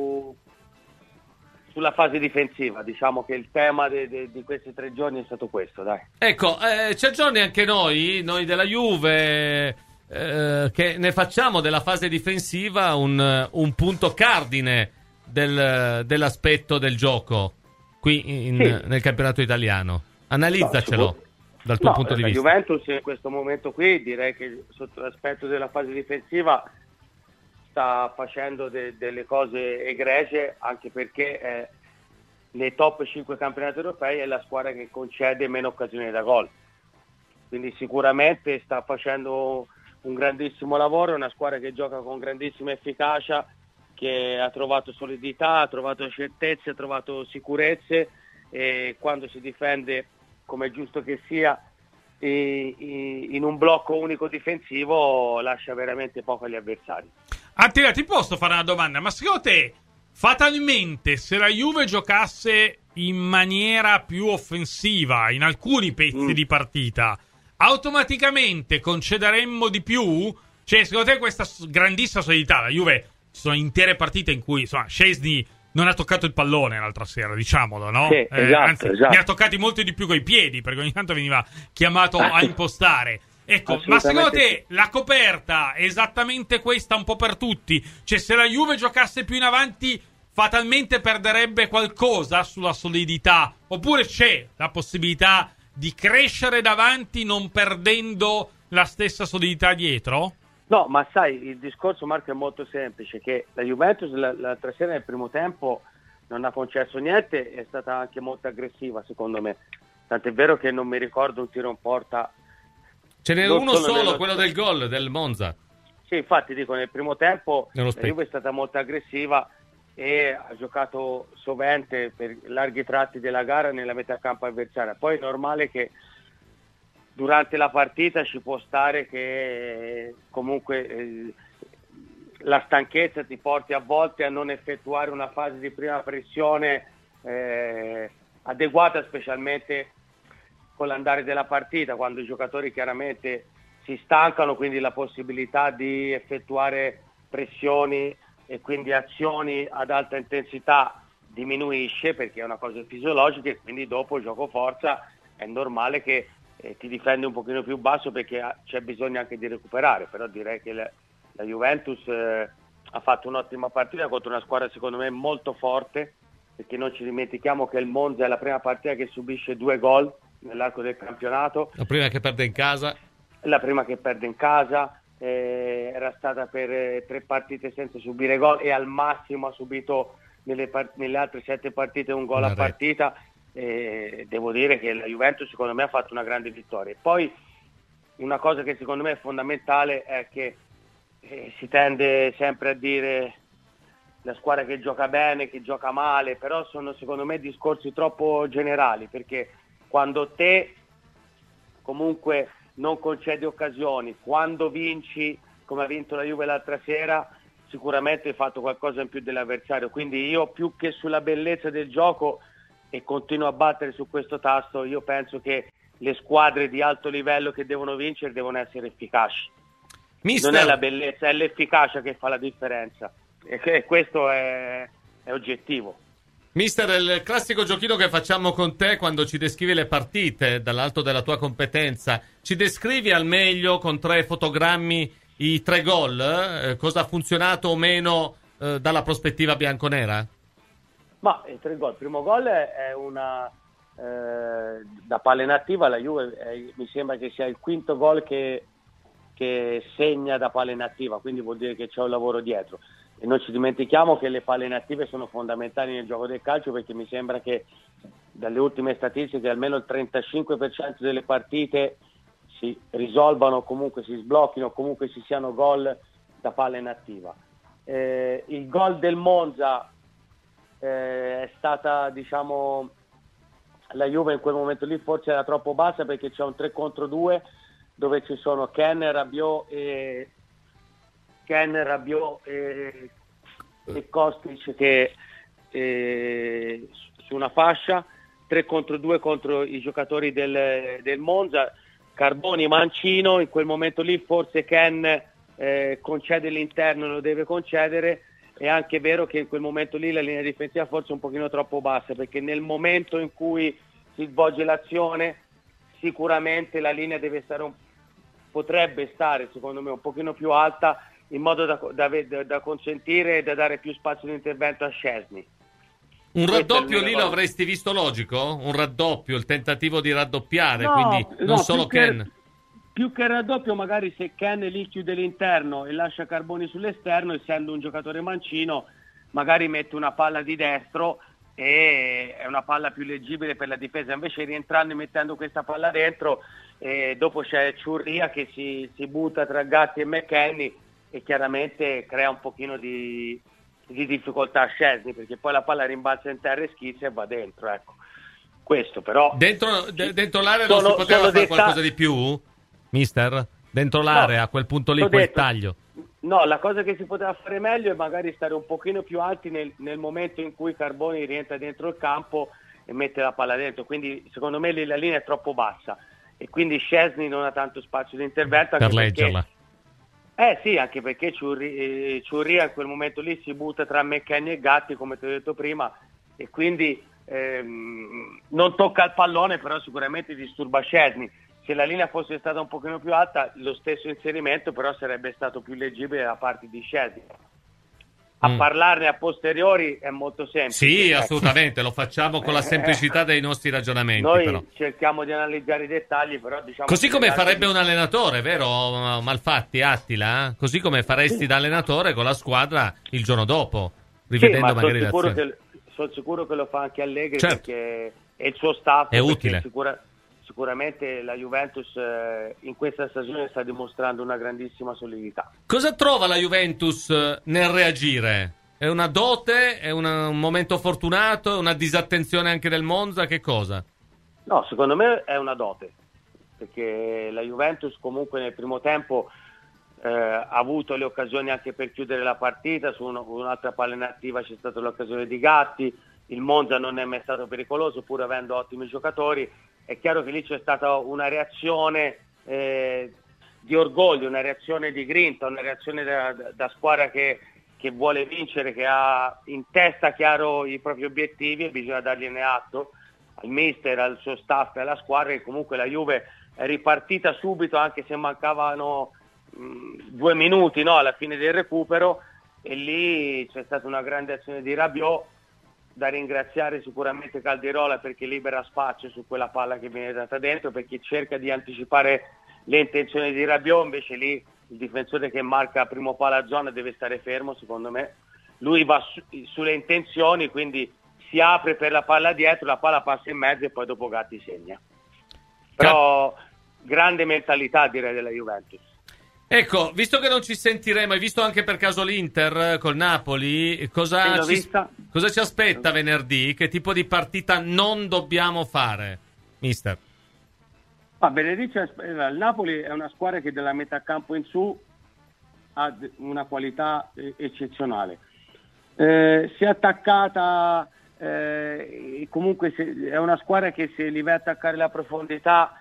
sulla fase difensiva. Diciamo che il tema di questi 3 giorni è stato questo, dai. Ecco, ci aggiorni anche noi della Juve, che ne facciamo della fase difensiva un punto cardine dell'aspetto del gioco qui nel campionato italiano. Analizzacelo dal tuo punto di vista. La Juventus in questo momento qui, direi che sotto l'aspetto della fase difensiva sta facendo delle cose egregie, anche perché nei top 5 campionati europei è la squadra che concede meno occasioni da gol, quindi sicuramente sta facendo un grandissimo lavoro. È una squadra che gioca con grandissima efficacia, che ha trovato solidità, ha trovato certezze, ha trovato sicurezze, e quando si difende come è giusto che sia in un blocco unico difensivo lascia veramente poco agli avversari. Attila, ti posso fare una domanda? Ma secondo te, fatalmente, se la Juve giocasse in maniera più offensiva in alcuni pezzi di partita, automaticamente concederemmo di più? Cioè, secondo te questa grandissima solidità, la Juve, ci sono intere partite in cui, insomma, Szczęsny non ha toccato il pallone l'altra sera, diciamolo, no? Sì, esatto, anzi, esatto. ne ha toccati molti di più coi piedi, perché ogni tanto veniva chiamato a impostare. Ecco, ma secondo te la coperta è esattamente questa un po' per tutti? Cioè, se la Juve giocasse più in avanti fatalmente perderebbe qualcosa sulla solidità? Oppure c'è la possibilità di crescere davanti non perdendo la stessa solidità dietro? No, ma sai, il discorso, Marco, è molto semplice, che la Juventus l'altra sera nel primo tempo non ha concesso niente, è stata anche molto aggressiva secondo me, tant'è vero che non mi ricordo un tiro in porta. Ce n'è uno solo, quello del gol del Monza. Sì, infatti dico, nel primo tempo la Juve è stata molto aggressiva e ha giocato sovente per larghi tratti della gara nella metà campo avversaria. Poi è normale che durante la partita ci può stare che comunque la stanchezza ti porti a volte a non effettuare una fase di prima pressione adeguata, specialmente con l'andare della partita, quando i giocatori chiaramente si stancano, quindi la possibilità di effettuare pressioni e quindi azioni ad alta intensità diminuisce, perché è una cosa fisiologica, e quindi dopo il gioco forza è normale che ti difendi un pochino più basso, perché c'è bisogno anche di recuperare. Però direi che la Juventus ha fatto un'ottima partita contro una squadra secondo me molto forte, perché non ci dimentichiamo che il Monza è la prima partita che subisce 2 gol nell'arco del campionato. La prima che perde in casa. Era stata per 3 partite senza subire gol, e al massimo ha subito nelle altre 7 partite un gol a partita. Devo dire che la Juventus secondo me ha fatto una grande vittoria. Poi una cosa che secondo me è fondamentale è che si tende sempre a dire la squadra che gioca bene, che gioca male, però sono secondo me discorsi troppo generali, perché quando te comunque non concedi occasioni, quando vinci come ha vinto la Juve l'altra sera, sicuramente hai fatto qualcosa in più dell'avversario. Quindi io, più che sulla bellezza del gioco, e continuo a battere su questo tasto, io penso che le squadre di alto livello che devono vincere devono essere efficaci. Non è la bellezza, è l'efficacia che fa la differenza, e questo è oggettivo. Mister, il classico giochino che facciamo con te quando ci descrivi le partite dall'alto della tua competenza, ci descrivi al meglio con 3 fotogrammi i 3 gol? Cosa ha funzionato o meno dalla prospettiva bianconera? Ma i 3 gol, il primo gol è una da palla inattiva, la Juve mi sembra che sia il 5º gol che segna da palla inattiva, quindi vuol dire che c'è un lavoro dietro. E non ci dimentichiamo che le palle inattive sono fondamentali nel gioco del calcio, perché mi sembra che dalle ultime statistiche almeno il 35% delle partite si risolvano, comunque si sblocchino, comunque ci siano gol da palla inattiva. Il gol del Monza è stata, diciamo, la Juve in quel momento lì forse era troppo bassa, perché c'è un 3 contro 2 dove ci sono Ken, Rabiot e Kostic che su una fascia, 3 contro 2 contro i giocatori del Monza, Carboni, Mancino. In quel momento lì forse Ken concede l'interno, lo deve concedere. È anche vero che in quel momento lì la linea difensiva forse è un pochino troppo bassa, perché nel momento in cui si svolge l'azione sicuramente la linea potrebbe stare secondo me un pochino più alta, in modo da consentire e da dare più spazio di intervento a Szczesny. Un raddoppio lì lo avresti visto logico? Un raddoppio, il tentativo di raddoppiare, quindi non solo Ken. Più che il raddoppio, magari se Ken lì chiude l'interno e lascia Carboni sull'esterno, essendo un giocatore mancino, magari mette una palla di destro e è una palla più leggibile per la difesa. Invece rientrando e mettendo questa palla dentro, dopo c'è Ciurria che si butta tra Gatti e McKennie e chiaramente crea un pochino di difficoltà a Szczesny, perché poi la palla rimbalza in terra e schizza e va dentro, ecco. Questo però dentro l'area non si poteva fare qualcosa di più, mister? Dentro l'area, a quel punto lì, quel taglio. No, la cosa che si poteva fare meglio è magari stare un pochino più alti nel momento in cui Carboni rientra dentro il campo e mette la palla dentro. Quindi secondo me la linea è troppo bassa e quindi Szczesny non ha tanto spazio di intervento, anche per leggerla. Sì, anche perché Ciurria in quel momento lì si butta tra McKennie e Gatti, come ti ho detto prima, e quindi non tocca il pallone, però sicuramente disturba Szczesny. se la linea fosse stata un pochino più alta, lo stesso inserimento però sarebbe stato più leggibile da parte di Scesi. A parlarne a posteriori è molto semplice. Sì, assolutamente, lo facciamo con la semplicità dei nostri ragionamenti. Noi però cerchiamo di analizzare i dettagli, però diciamo così come farebbe un allenatore, vero Malfatti, Attila? Così come faresti da allenatore con la squadra il giorno dopo, rivedendo magari l'azione. Sono sicuro che lo fa anche Allegri, certo, perché è il suo staff, è utile. Sicuramente la Juventus in questa stagione sta dimostrando una grandissima solidità. Cosa trova la Juventus nel reagire? È una dote? È un momento fortunato? È una disattenzione anche del Monza? Che cosa? No, secondo me è una dote, perché la Juventus comunque nel primo tempo ha avuto le occasioni anche per chiudere la partita. Su un'altra palla inattiva c'è stata l'occasione di Gatti. Il Monza non è mai stato pericoloso, pur avendo ottimi giocatori. È chiaro che lì c'è stata una reazione di orgoglio, una reazione di grinta, una reazione da squadra che vuole vincere, che ha in testa chiaro i propri obiettivi, e bisogna dargliene atto al mister, al suo staff e alla squadra, che comunque la Juve è ripartita subito, anche se mancavano 2 minuti, no, alla fine del recupero, e lì c'è stata una grande azione di Rabiot. Da ringraziare sicuramente Caldirola, perché libera spazio su quella palla che viene data dentro, perché cerca di anticipare le intenzioni di Rabiot. Invece lì il difensore che marca primo palla zona deve stare fermo, secondo me. Lui va sulle intenzioni, quindi si apre per la palla dietro, la palla passa in mezzo e poi dopo Gatti segna. Però grande mentalità, direi, della Juventus. Ecco, visto che non ci sentiremo, hai visto anche per caso l'Inter col Napoli, cosa ci aspetta venerdì? Che tipo di partita non dobbiamo fare, mister? Venerdì il Napoli è una squadra che dalla metà campo in su ha una qualità eccezionale. Si è attaccata, comunque è una squadra che se li va a attaccare la profondità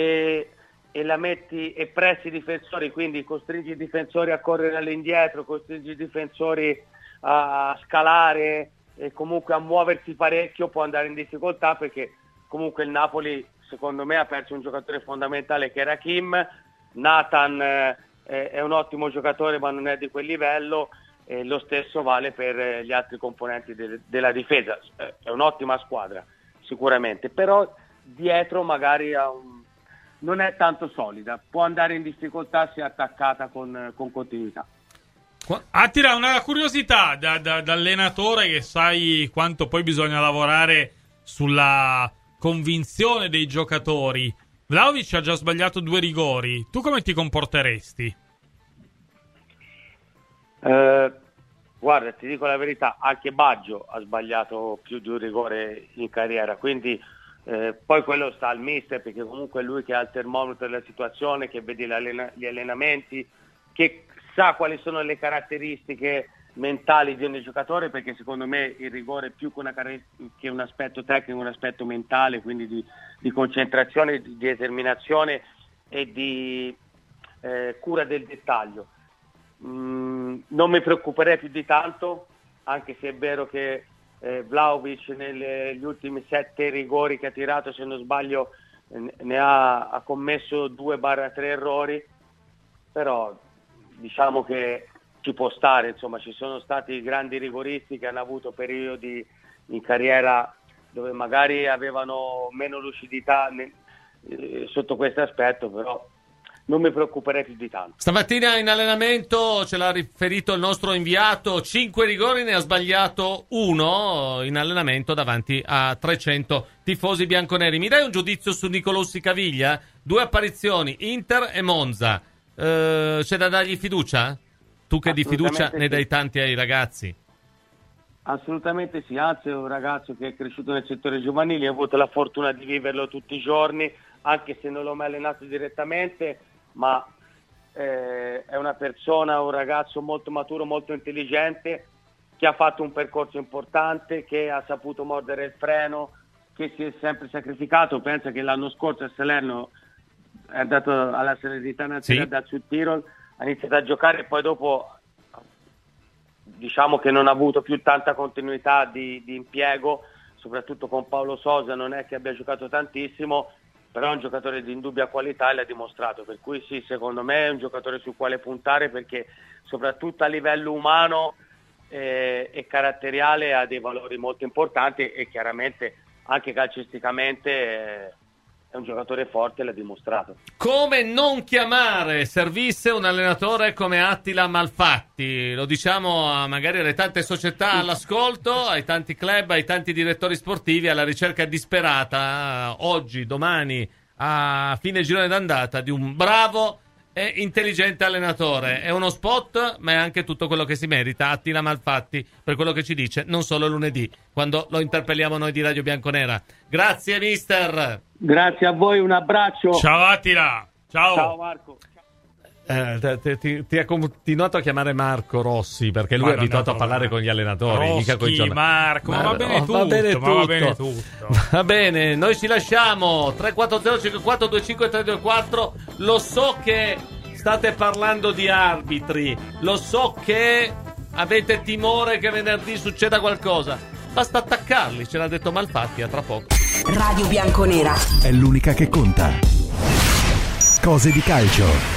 e la metti e pressi i difensori, quindi costringi i difensori a correre all'indietro, costringi i difensori a scalare e comunque a muoversi parecchio, può andare in difficoltà, perché comunque il Napoli secondo me ha perso un giocatore fondamentale che era Kim. Nathan è un ottimo giocatore, ma non è di quel livello, e lo stesso vale per gli altri componenti della difesa. È un'ottima squadra sicuramente, però dietro magari non è tanto solida, può andare in difficoltà se attaccata con continuità. Attila, una curiosità da allenatore che sai quanto poi bisogna lavorare sulla convinzione dei giocatori. Vlahovic ha già sbagliato 2 rigori, tu come ti comporteresti? Guarda, ti dico la verità, anche Baggio ha sbagliato più di un rigore in carriera, quindi poi quello sta al mister, perché comunque è lui che ha il termometro della situazione, che vede gli allenamenti, che sa quali sono le caratteristiche mentali di ogni giocatore, perché secondo me il rigore è più che un aspetto tecnico, un aspetto mentale, quindi di concentrazione, di determinazione e di cura del dettaglio. Non mi preoccuperei più di tanto, anche se è vero che Vlahovic negli ultimi 7 rigori che ha tirato, se non sbaglio, ne ha commesso 2/3 errori, però diciamo che ci può stare, insomma. Ci sono stati grandi rigoristi che hanno avuto periodi in carriera dove magari avevano meno lucidità sotto questo aspetto, però non mi preoccuperei più di tanto. Stamattina in allenamento, ce l'ha riferito il nostro inviato, 5 rigori, ne ha sbagliato 1 in allenamento davanti a 300 tifosi bianconeri. Mi dai un giudizio su Nicolò Caviglia? 2 apparizioni, Inter e Monza. C'è da dargli fiducia? Tu che di fiducia ne dai tanti ai ragazzi. Assolutamente sì, anzi è un ragazzo che è cresciuto nel settore giovanile, ho avuto la fortuna di viverlo tutti i giorni, anche se non l'ho mai allenato direttamente, ma è una persona, un ragazzo molto maturo, molto intelligente, che ha fatto un percorso importante, che ha saputo mordere il freno, che si è sempre sacrificato. Pensa che l'anno scorso a Salerno è andato alla Serenità Nazionale da Sud Tirol, ha iniziato a giocare e poi dopo diciamo che non ha avuto più tanta continuità di impiego, soprattutto con Paolo Sosa non è che abbia giocato tantissimo, però è un giocatore di indubbia qualità e l'ha dimostrato, per cui sì, secondo me è un giocatore sul quale puntare, perché soprattutto a livello umano e caratteriale ha dei valori molto importanti, e chiaramente anche calcisticamente è un giocatore forte e l'ha dimostrato. Come non chiamare servisse un allenatore come Attila Malfatti? Lo diciamo magari alle tante società all'ascolto, ai tanti club, ai tanti direttori sportivi alla ricerca disperata, oggi, domani, a fine girone d'andata, di un bravo e intelligente allenatore. È uno spot, ma è anche tutto quello che si merita Attila Malfatti, per quello che ci dice, non solo lunedì, quando lo interpelliamo noi di Radio Bianconera. Grazie mister. Grazie a voi, un abbraccio. Ciao Attila. Ciao Marco. Ti ha continuato a chiamare Marco Rossi, perché lui è abituato a parlare con gli allenatori, Roschi, mica con i giocatori. Marco, ma va bene tutto. Va bene, noi ci lasciamo. 340 54 25 324. Lo so che state parlando di arbitri, lo so che avete timore che venerdì succeda qualcosa. Basta attaccarli, ce l'ha detto Malfatti, a tra poco. Radio Bianconera è l'unica che conta. Cose di calcio.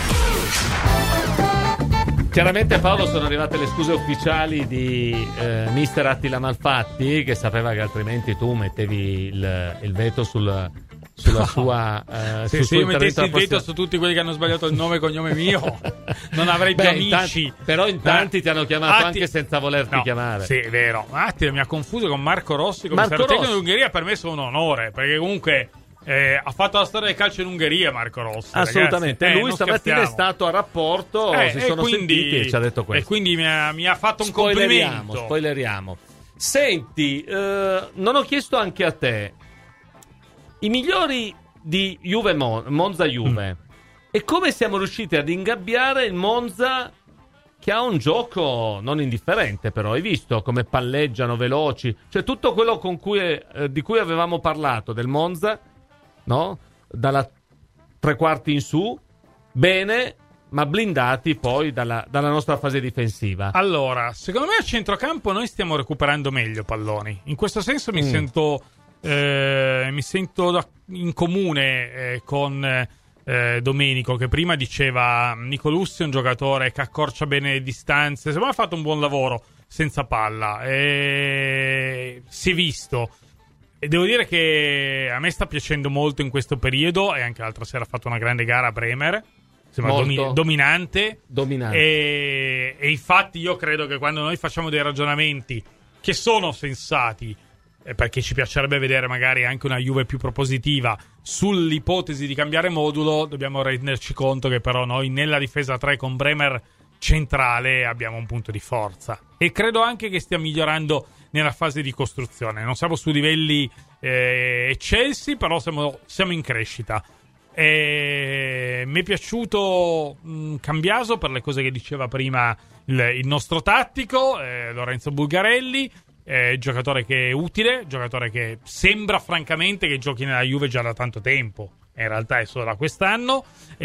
Chiaramente, Paolo, sono arrivate le scuse ufficiali di mister Attila Malfatti, che sapeva che altrimenti tu mettevi il veto sulla sua se io mettessi il veto su tutti quelli che hanno sbagliato il nome e cognome mio, non avrei più amici. Però in tanti ti hanno chiamato anche senza volerti chiamare. Sì, è vero. Attila mi ha confuso con Marco Rossi, commissario tecnico dell'Ungheria. Per me sono un onore, perché comunque ha fatto la storia del calcio in Ungheria Marco Rossi. Assolutamente. Lui stamattina è stato a rapporto, si sono sentiti e ci ha detto questo. E quindi mi ha fatto un complimento. Spoileriamo. Senti, non ho chiesto anche a te i migliori di Juve Monza-Juve e come siamo riusciti ad ingabbiare il Monza, che ha un gioco non indifferente, però hai visto come palleggiano veloci, cioè tutto quello di cui avevamo parlato del Monza, no? Dalla tre quarti in su, bene, ma blindati poi dalla nostra fase difensiva. Allora, secondo me a centrocampo noi stiamo recuperando meglio palloni. In questo senso mi sento in comune con Domenico, che prima diceva Nicolussi è un giocatore che accorcia bene le distanze, secondo me ha fatto un buon lavoro senza palla, si è visto. E devo dire che a me sta piacendo molto in questo periodo, e anche l'altra sera ha fatto una grande gara a Bremer, sembra dominante. E infatti io credo che quando noi facciamo dei ragionamenti che sono sensati, perché ci piacerebbe vedere magari anche una Juve più propositiva sull'ipotesi di cambiare modulo, dobbiamo renderci conto che però noi nella difesa 3 con Bremer centrale abbiamo un punto di forza, e credo anche che stia migliorando nella fase di costruzione. Non siamo su livelli eccelsi, però siamo in crescita. Mi è piaciuto Cambiaso per le cose che diceva prima il nostro tattico, Lorenzo Bulgarelli, giocatore che è utile, giocatore che sembra francamente che giochi nella Juve già da tanto tempo, in realtà è solo da quest'anno,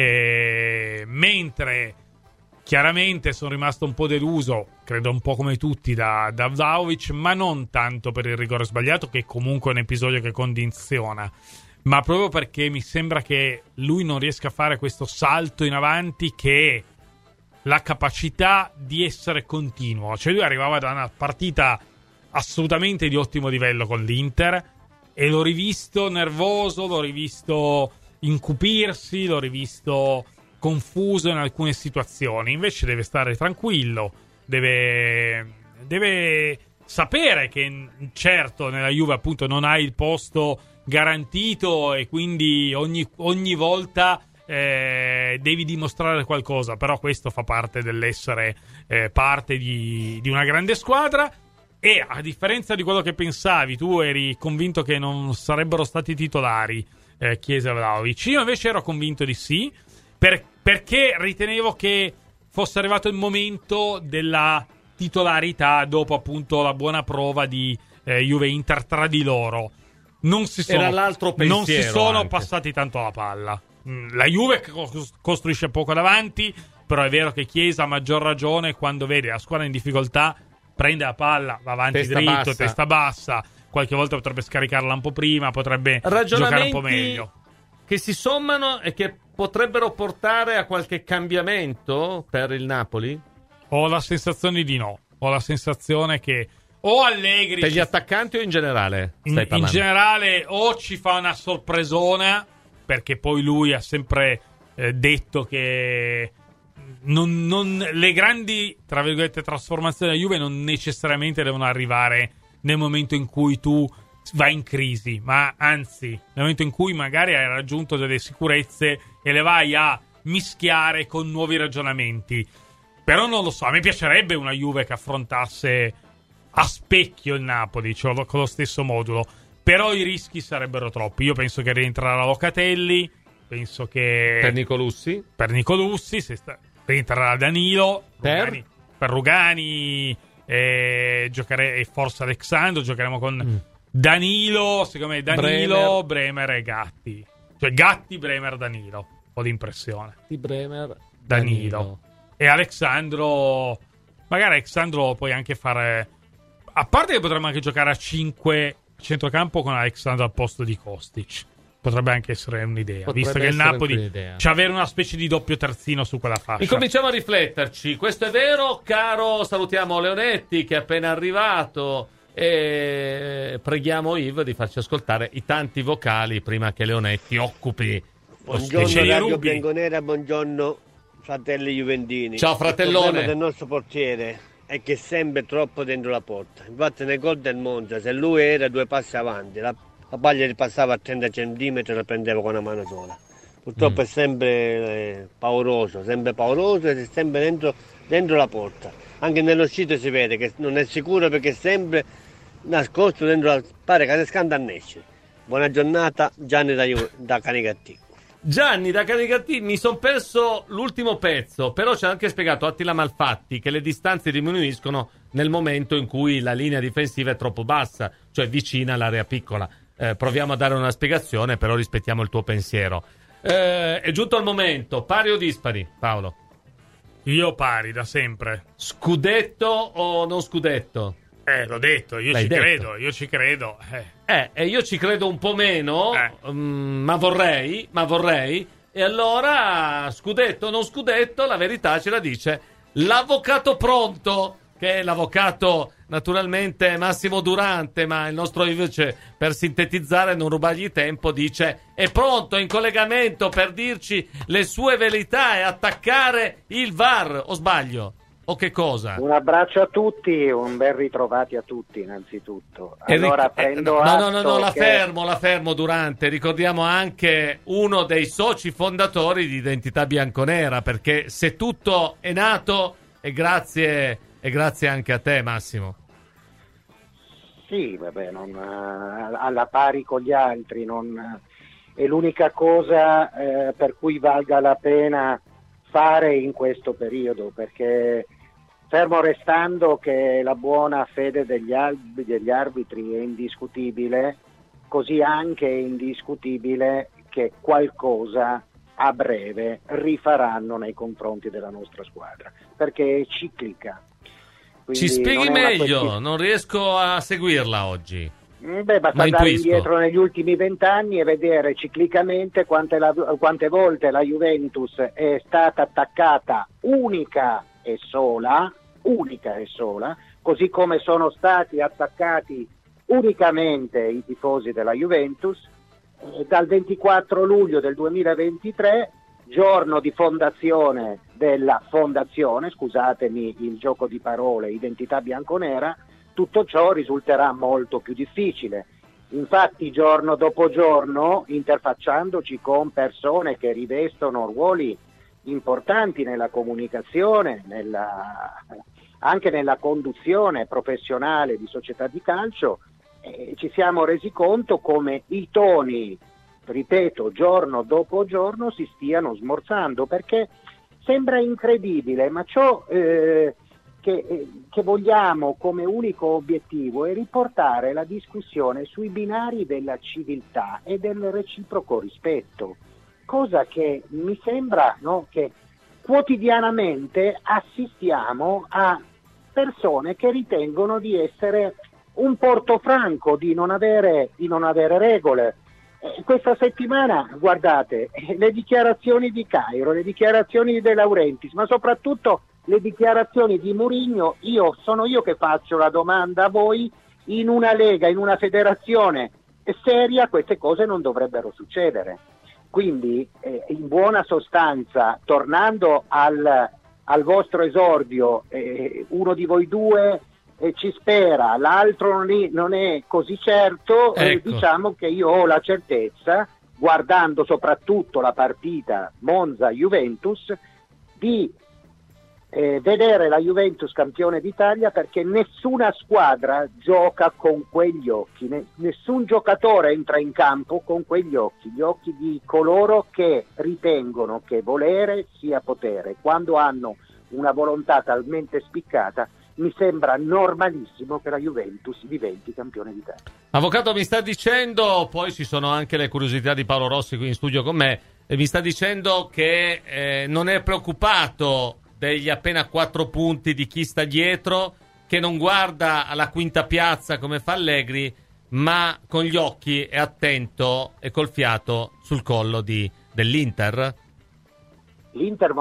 mentre chiaramente sono rimasto un po' deluso, credo un po' come tutti, da Vlahovic, ma non tanto per il rigore sbagliato, che comunque è un episodio che condiziona, ma proprio perché mi sembra che lui non riesca a fare questo salto in avanti, che è la capacità di essere continuo. Cioè lui arrivava da una partita assolutamente di ottimo livello con l'Inter, e l'ho rivisto nervoso, l'ho rivisto incupirsi, l'ho rivisto confuso in alcune situazioni. Invece deve stare tranquillo, deve sapere che certo nella Juve appunto non hai il posto garantito, e quindi ogni volta devi dimostrare qualcosa, però questo fa parte dell'essere parte di una grande squadra. E a differenza di quello che pensavi, tu eri convinto che non sarebbero stati titolari Chiesa e Vlahovic, io invece ero convinto di sì, perché ritenevo che fosse arrivato il momento della titolarità dopo appunto la buona prova di Juve-Inter tra di loro. Non si sono passati tanto la palla. La Juve costruisce poco davanti, però è vero che Chiesa, a maggior ragione, quando vede la squadra in difficoltà, prende la palla, va avanti dritto, testa bassa, qualche volta potrebbe scaricarla un po' prima, potrebbe giocare un po' meglio. che si sommano e che potrebbero portare a qualche cambiamento per il Napoli? Ho la sensazione di no. Ho la sensazione che o Allegri... Per gli attaccanti o in generale? In generale o ci fa una sorpresona, perché poi lui ha sempre detto che le grandi, tra virgolette, trasformazioni della Juve non necessariamente devono arrivare nel momento in cui tu vai in crisi, ma anzi nel momento in cui magari hai raggiunto delle sicurezze e le vai a mischiare con nuovi ragionamenti. Però non lo so, a me piacerebbe una Juve che affrontasse a specchio il Napoli, cioè con lo stesso modulo, però i rischi sarebbero troppi. Io penso che rientrerà Locatelli, penso che per Nicolussi rientrerà Danilo per Rugani e forse Alexandro. Giocheremo con Danilo, secondo me Danilo, Bremer e Gatti, cioè Gatti, Bremer, Danilo, ho l'impressione di Bremer, Danilo e Alexandro. Magari Alexandro puoi anche fare, a parte che potremmo anche giocare a 5 centrocampo con Alexandro al posto di Kostic, potrebbe anche essere un'idea, visto che il Napoli c'è avere una specie di doppio terzino su quella fascia. Incominciamo a rifletterci, questo è vero, caro. Salutiamo Leonetti che è appena arrivato e preghiamo Yves di farci ascoltare i tanti vocali prima che Leonetti occupi. Buongiorno Radio Bianconera, buongiorno fratelli juventini. Ciao fratellone. Il problema del nostro portiere è che è sempre troppo dentro la porta. Infatti nel gol del Monza, se lui era 2 passi avanti, la paglia gli passava a 30 centimetri e la prendeva con una mano sola. Purtroppo è sempre pauroso e è sempre dentro la porta. Anche nell'uscita si vede che non è sicuro perché è sempre nascosto dentro pare che si scandanesce. Buona giornata, Gianni da Canicattì. Gianni da Canicattì, mi sono perso l'ultimo pezzo, però ci ha anche spiegato Attila Malfatti che le distanze diminuiscono nel momento in cui la linea difensiva è troppo bassa, cioè vicina all'area piccola. Proviamo a dare una spiegazione, però rispettiamo il tuo pensiero. È giunto il momento, pari o dispari, Paolo? Io pari, da sempre. Scudetto o non scudetto? L'ho detto, io ci credo. E io ci credo un po' meno, ma vorrei. E allora, scudetto o non scudetto, la verità ce la dice l'avvocato pronto, che è l'avvocato naturalmente Massimo Durante, ma il nostro Yves, per sintetizzare, non rubargli tempo, dice è pronto in collegamento per dirci le sue verità e attaccare il VAR, o sbaglio? O che cosa? Un abbraccio a tutti, un ben ritrovati a tutti innanzitutto. Allora prendo atto la fermo Durante, ricordiamo anche uno dei soci fondatori di Identità Bianconera, perché se tutto è nato è grazie anche a te, Massimo. Sì, vabbè, alla pari con gli altri, è l'unica cosa per cui valga la pena fare in questo periodo, perché fermo restando che la buona fede degli arbitri è indiscutibile, così anche è indiscutibile che qualcosa a breve rifaranno nei confronti della nostra squadra, perché è ciclica. Quindi ci spieghi meglio, non riesco a seguirla oggi. Basta andare indietro negli ultimi 20 anni e vedere ciclicamente quante volte la Juventus è stata attaccata unica e sola, così come sono stati attaccati unicamente i tifosi della Juventus dal 24 luglio del 2023, giorno di fondazione della fondazione, scusatemi il gioco di parole, Identità Bianconera. Tutto ciò risulterà molto più difficile. Infatti giorno dopo giorno, interfacciandoci con persone che rivestono ruoli importanti nella comunicazione, anche nella conduzione professionale di società di calcio, ci siamo resi conto come i toni, ripeto, giorno dopo giorno si stiano smorzando, perché sembra incredibile, ma ciò che vogliamo come unico obiettivo è riportare la discussione sui binari della civiltà e del reciproco rispetto, cosa che mi sembra, no, che quotidianamente assistiamo a persone che ritengono di essere un portofranco, di non avere regole. Questa settimana, guardate, le dichiarazioni di Cairo, le dichiarazioni di De Laurentiis, ma soprattutto le dichiarazioni di Mourinho, sono io che faccio la domanda a voi, in una lega, in una federazione seria, queste cose non dovrebbero succedere. Quindi, in buona sostanza, tornando al vostro esordio, uno di voi due ci spera, l'altro non è così certo, ecco. Diciamo che io ho la certezza, guardando soprattutto la partita Monza-Juventus, di vedere la Juventus campione d'Italia, perché nessuna squadra gioca con quegli occhi, nessun giocatore entra in campo con quegli occhi, gli occhi di coloro che ritengono che volere sia potere. Quando hanno una volontà talmente spiccata, mi sembra normalissimo che la Juventus diventi campione d'Italia. Avvocato, mi sta dicendo, poi ci sono anche le curiosità di Paolo Rossi qui in studio con me, e mi sta dicendo che non è preoccupato degli appena 4 punti di chi sta dietro, che non guarda alla quinta piazza come fa Allegri, ma con gli occhi è attento e col fiato sul collo dell'Inter. L'Inter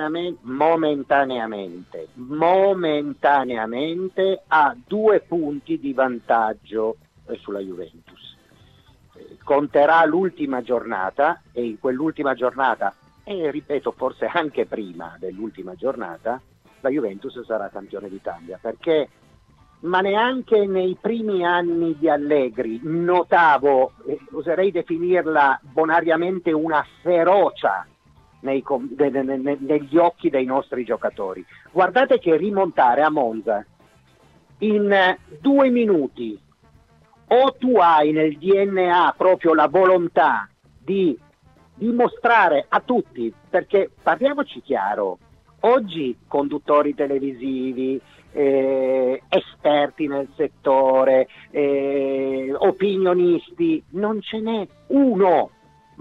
momentaneamente ha 2 punti di vantaggio sulla Juventus. Conterà l'ultima giornata, e in quell'ultima giornata, e ripeto forse anche prima dell'ultima giornata, la Juventus sarà campione d'Italia, perché ma neanche nei primi anni di Allegri notavo, oserei definirla bonariamente, una ferocia negli occhi dei nostri giocatori. Guardate che rimontare a Monza in 2 minuti, o tu hai nel DNA proprio la volontà di dimostrare a tutti, perché parliamoci chiaro, oggi conduttori televisivi, esperti nel settore, opinionisti, non ce n'è uno,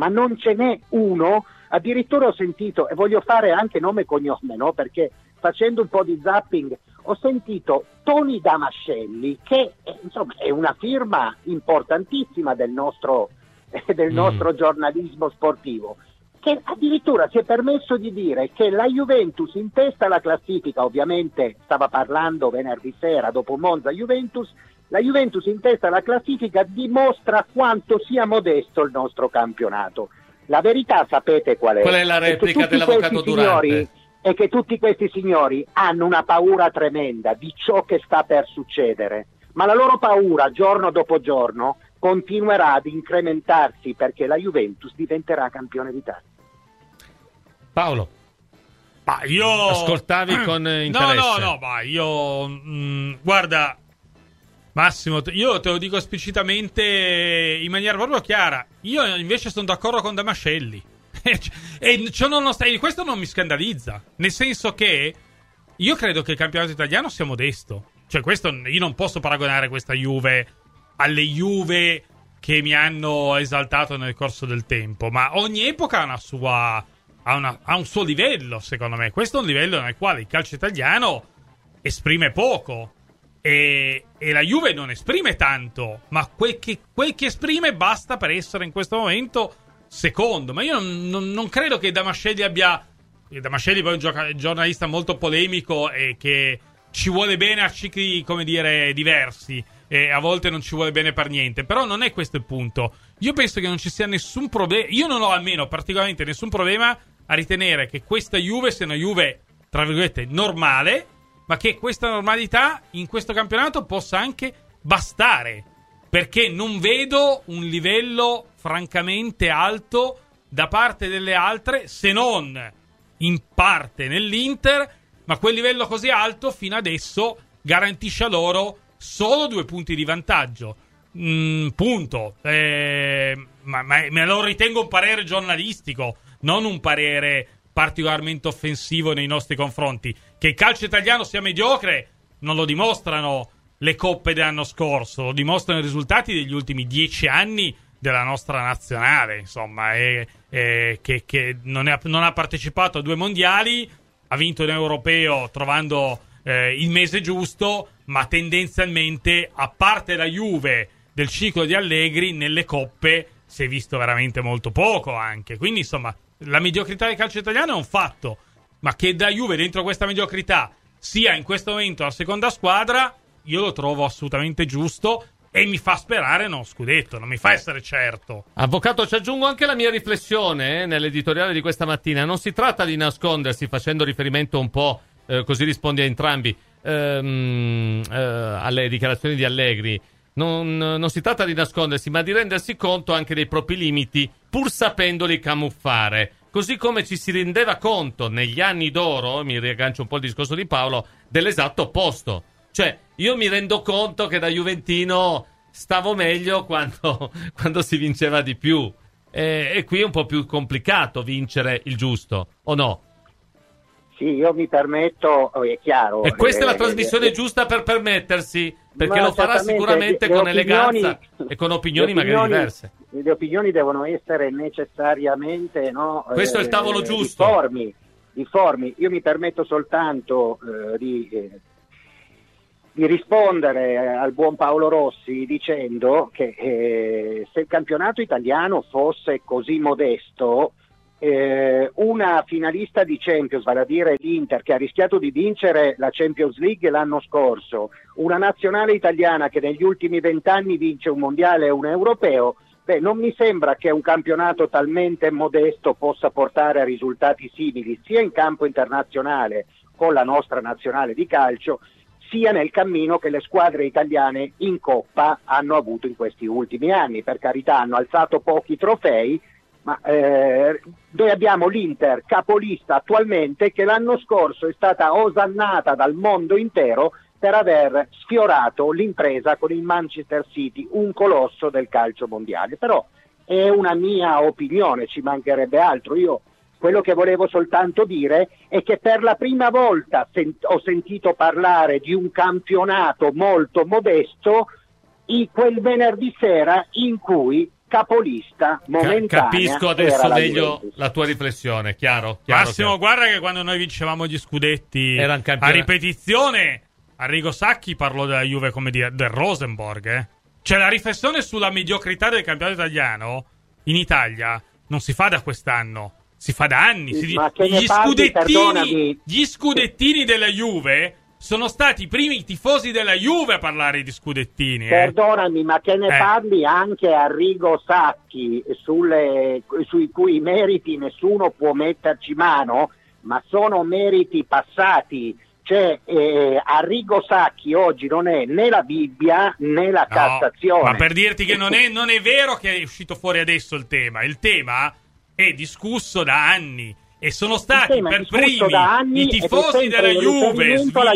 addirittura ho sentito, e voglio fare anche nome e cognome, no? Perché facendo un po' di zapping ho sentito Tony Damascelli, che insomma è una firma importantissima del nostro giornalismo sportivo, che addirittura si è permesso di dire che la Juventus in testa alla classifica, ovviamente stava parlando venerdì sera dopo Monza Juventus, la Juventus in testa alla classifica dimostra quanto sia modesto il nostro campionato. La verità sapete qual è? Qual è la replica dell'avvocato Durante? È che tutti questi signori hanno una paura tremenda di ciò che sta per succedere, ma la loro paura giorno dopo giorno continuerà ad incrementarsi, perché la Juventus diventerà campione d'Italia. Paolo, ma io ascoltavi con interesse. No, ma io guarda, Massimo, io te lo dico esplicitamente in maniera proprio chiara. Io invece sono d'accordo con Damascelli. E questo non mi scandalizza, nel senso che io credo che il campionato italiano sia modesto. Cioè, questo, io non posso paragonare questa Juve alle Juve che mi hanno esaltato nel corso del tempo, ma ogni epoca ha un suo livello, secondo me. Questo è un livello nel quale il calcio italiano esprime poco e la Juve non esprime tanto, ma quel che esprime basta per essere in questo momento secondo. Ma io non credo che Damascelli Damascelli poi è un giornalista molto polemico e che ci vuole bene a cicli, come dire, diversi, e a volte non ci vuole bene per niente. Però non è questo il punto. Io penso che non ci sia nessun problema. Io non ho almeno particolarmente nessun problema a ritenere che questa Juve sia una Juve, tra virgolette, normale, ma che questa normalità in questo campionato possa anche bastare, perché non vedo un livello francamente alto da parte delle altre, se non in parte nell'Inter, ma quel livello così alto fino adesso garantisce a loro solo 2 punti di vantaggio. Punto. Ma me lo ritengo un parere giornalistico, non un parere particolarmente offensivo nei nostri confronti. Che il calcio italiano sia mediocre non lo dimostrano le coppe dell'anno scorso, lo dimostrano i risultati degli ultimi 10 anni della nostra nazionale, insomma, che non ha partecipato a 2 mondiali, ha vinto un europeo trovando il mese giusto, ma tendenzialmente, a parte la Juve del ciclo di Allegri, nelle coppe si è visto veramente molto poco anche. Quindi insomma la mediocrità del calcio italiano è un fatto, ma che da Juve dentro questa mediocrità sia in questo momento la seconda squadra, io lo trovo assolutamente giusto e mi fa sperare uno scudetto, non mi fa essere certo. Avvocato, ci aggiungo anche la mia riflessione nell'editoriale di questa mattina. Non si tratta di nascondersi, facendo riferimento un po', così rispondi a entrambi, alle dichiarazioni di Allegri. Non si tratta di nascondersi, ma di rendersi conto anche dei propri limiti, pur sapendoli camuffare. Così come ci si rendeva conto negli anni d'oro, mi riaggancio un po' al discorso di Paolo, dell'esatto opposto. Cioè, io mi rendo conto che da juventino stavo meglio quando si vinceva di più. E qui è un po' più complicato vincere il giusto, o no? Sì, io mi permetto, è chiaro. E questa è la trasmissione giusta per permettersi, perché lo farà sicuramente con eleganza e con opinioni magari diverse. Le opinioni devono essere necessariamente, no? Questo è il tavolo giusto. Difformi. Io mi permetto soltanto di rispondere al buon Paolo Rossi dicendo che se il campionato italiano fosse così modesto, una finalista di Champions, vale a dire l'Inter, che ha rischiato di vincere la Champions League l'anno scorso, una nazionale italiana che negli ultimi 20 anni vince un mondiale e un europeo, non mi sembra che un campionato talmente modesto possa portare a risultati simili sia in campo internazionale con la nostra nazionale di calcio, sia nel cammino che le squadre italiane in Coppa hanno avuto in questi ultimi anni. Per carità, hanno alzato pochi trofei, ma noi abbiamo l'Inter capolista attualmente, che l'anno scorso è stata osannata dal mondo intero per aver sfiorato l'impresa con il Manchester City, un colosso del calcio mondiale. Però è una mia opinione, ci mancherebbe altro. Io quello che volevo soltanto dire è che per la prima volta ho sentito parlare di un campionato molto modesto quel venerdì sera in cui capolista momentanea. Capisco adesso meglio la tua riflessione, chiaro. Massimo, guarda che quando noi vincevamo gli scudetti a ripetizione, Arrigo Sacchi parlò della Juve come del Rosenborg. Cioè la riflessione sulla mediocrità del campionato italiano in Italia non si fa da quest'anno, si fa da anni. Gli scudettini della Juve sono stati i primi tifosi della Juve a parlare di scudettini. Perdonami, ma che ne parli anche Arrigo Sacchi, sui cui meriti nessuno può metterci mano, ma sono meriti passati. Cioè, Arrigo Sacchi oggi non è né la Bibbia né la Cassazione. Ma per dirti che non è vero che è uscito fuori adesso il tema è discusso da anni. E sono stati per primi i tifosi della Juve,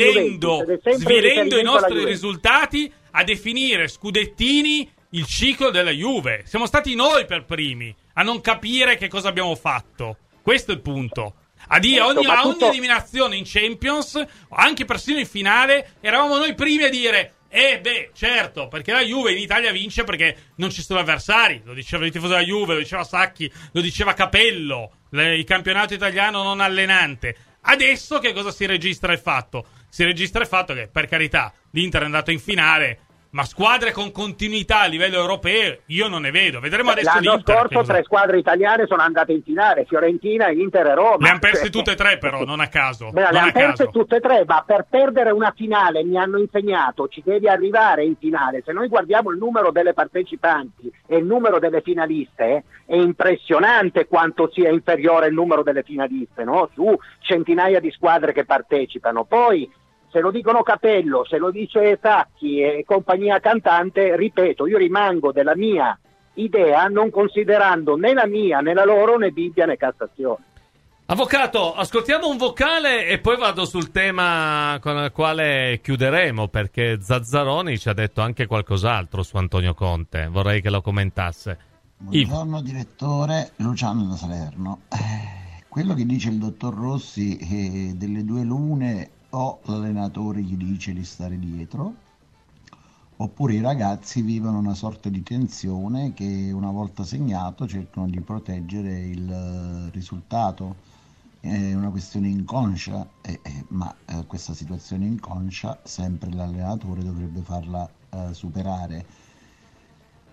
svilendo i nostri risultati, a definire scudettini il ciclo della Juve. Siamo stati noi per primi a non capire che cosa abbiamo fatto. Questo è il punto. A ogni eliminazione in Champions, anche persino in finale, eravamo noi primi a dire certo, perché la Juve in Italia vince perché non ci sono avversari. Lo diceva il tifoso della Juve, lo diceva Sacchi, lo diceva Capello, il campionato italiano non allenante. Adesso che cosa si registra il fatto? Si registra il fatto che, per carità, l'Inter è andato in finale, ma squadre con continuità a livello europeo io non ne vedo. Vedremo adesso l'anno scorso 3 squadre italiane sono andate in finale: Fiorentina, Inter e Roma. Le hanno perse tutte e 3 però, non a caso. Le hanno perse tutte e 3, ma per perdere una finale mi hanno insegnato ci devi arrivare in finale. Se noi guardiamo il numero delle partecipanti e il numero delle finaliste, è impressionante quanto sia inferiore il numero delle finaliste, no? Su centinaia di squadre che partecipano. Poi se lo dicono Capello, se lo dice Sacchi e compagnia cantante, ripeto, io rimango della mia idea, non considerando né la mia né la loro né Bibbia né Cassazione. Avvocato, ascoltiamo un vocale e poi vado sul tema con il quale chiuderemo, perché Zazzaroni ci ha detto anche qualcos'altro su Antonio Conte. Vorrei che lo commentasse. Buongiorno direttore, Luciano da Salerno. Quello che dice il dottor Rossi delle due lune: o l'allenatore gli dice di stare dietro, oppure i ragazzi vivono una sorta di tensione che una volta segnato cercano di proteggere il risultato. È una questione inconscia, ma questa situazione inconscia sempre l'allenatore dovrebbe farla superare.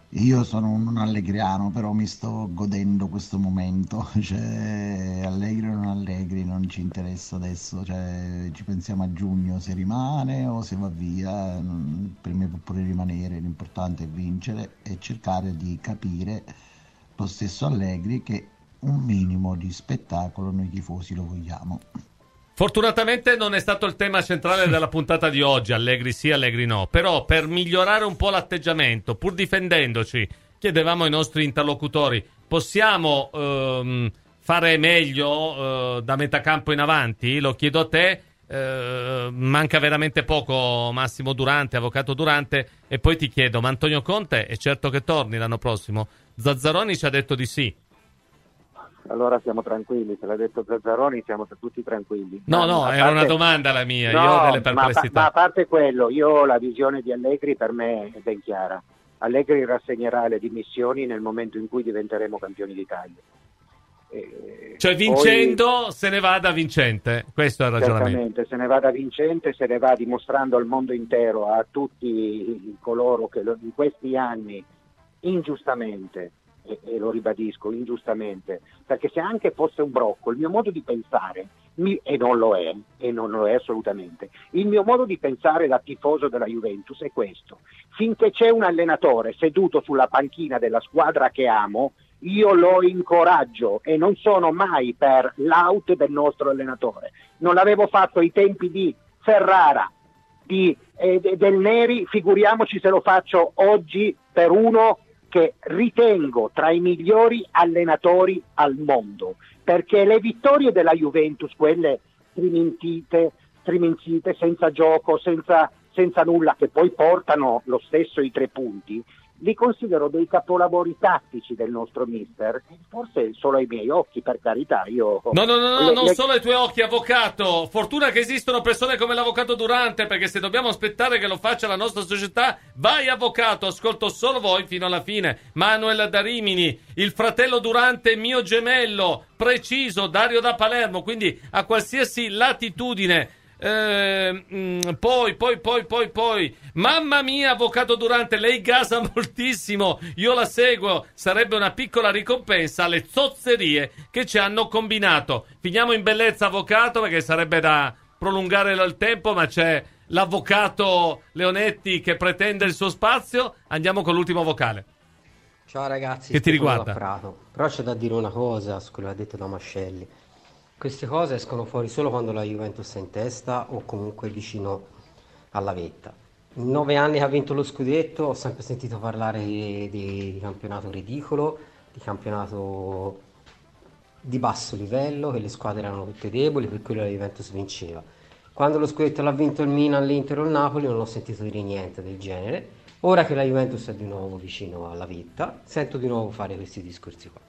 Io sono un allegriano, però mi sto godendo questo momento, cioè Allegri o non Allegri non ci interessa adesso, cioè ci pensiamo a giugno se rimane o se va via, per me può pure rimanere, l'importante è vincere e cercare di capire lo stesso Allegri che un minimo di spettacolo noi tifosi lo vogliamo. Fortunatamente non è stato il tema centrale della puntata di oggi, Allegri sì, Allegri no, però per migliorare un po' l'atteggiamento, pur difendendoci, chiedevamo ai nostri interlocutori, possiamo fare meglio da metà campo in avanti? Lo chiedo a te, manca veramente poco Massimo Durante, Avvocato Durante, e poi ti chiedo, ma Antonio Conte è certo che torni l'anno prossimo? Zazzaroni ci ha detto di sì. Allora siamo tranquilli, se l'ha detto Zazzaroni siamo tutti tranquilli. No, era una domanda la mia, io ho delle perplessità. Ma a parte quello, io la visione di Allegri per me è ben chiara. Allegri rassegnerà le dimissioni nel momento in cui diventeremo campioni d'Italia. Cioè vincendo poi, se ne vada vincente, questo è il ragionamento. Certamente, se ne vada vincente, se ne va dimostrando al mondo intero, a tutti coloro che in questi anni ingiustamente, e lo ribadisco, ingiustamente, perché se anche fosse un brocco, il mio modo di pensare, e non lo è assolutamente, il mio modo di pensare da tifoso della Juventus è questo: finché c'è un allenatore seduto sulla panchina della squadra che amo, io lo incoraggio e non sono mai per l'out del nostro allenatore. Non l'avevo fatto ai tempi di Ferrara, del Neri, figuriamoci se lo faccio oggi per uno che ritengo tra i migliori allenatori al mondo, perché le vittorie della Juventus, quelle striminzite, senza gioco, senza nulla, che poi portano lo stesso i 3 punti, li considero dei capolavori tattici del nostro mister, forse solo ai miei occhi, per carità. Non solo ai tuoi occhi, avvocato. Fortuna che esistono persone come l'avvocato Durante, perché se dobbiamo aspettare che lo faccia la nostra società, vai avvocato, ascolto solo voi fino alla fine. Manuel da Rimini, il fratello Durante mio gemello, preciso, Dario da Palermo, quindi a qualsiasi latitudine. Poi mamma mia, avvocato Durante, lei gasa moltissimo, io la seguo, sarebbe una piccola ricompensa alle zozzerie che ci hanno combinato. Finiamo in bellezza, avvocato, perché sarebbe da prolungare il tempo, ma c'è l'avvocato Leonetti che pretende il suo spazio. Andiamo con l'ultimo vocale. Ciao ragazzi, che ti riguarda? Però c'è da dire una cosa su quello che ha detto Damascelli. Queste cose escono fuori solo quando la Juventus è in testa o comunque vicino alla vetta. In 9 anni che ha vinto lo scudetto ho sempre sentito parlare di campionato ridicolo, di campionato di basso livello, che le squadre erano tutte deboli, per cui la Juventus vinceva. Quando lo scudetto l'ha vinto il Milan, l'Inter o il Napoli non ho sentito dire niente del genere. Ora che la Juventus è di nuovo vicino alla vetta, sento di nuovo fare questi discorsi qua.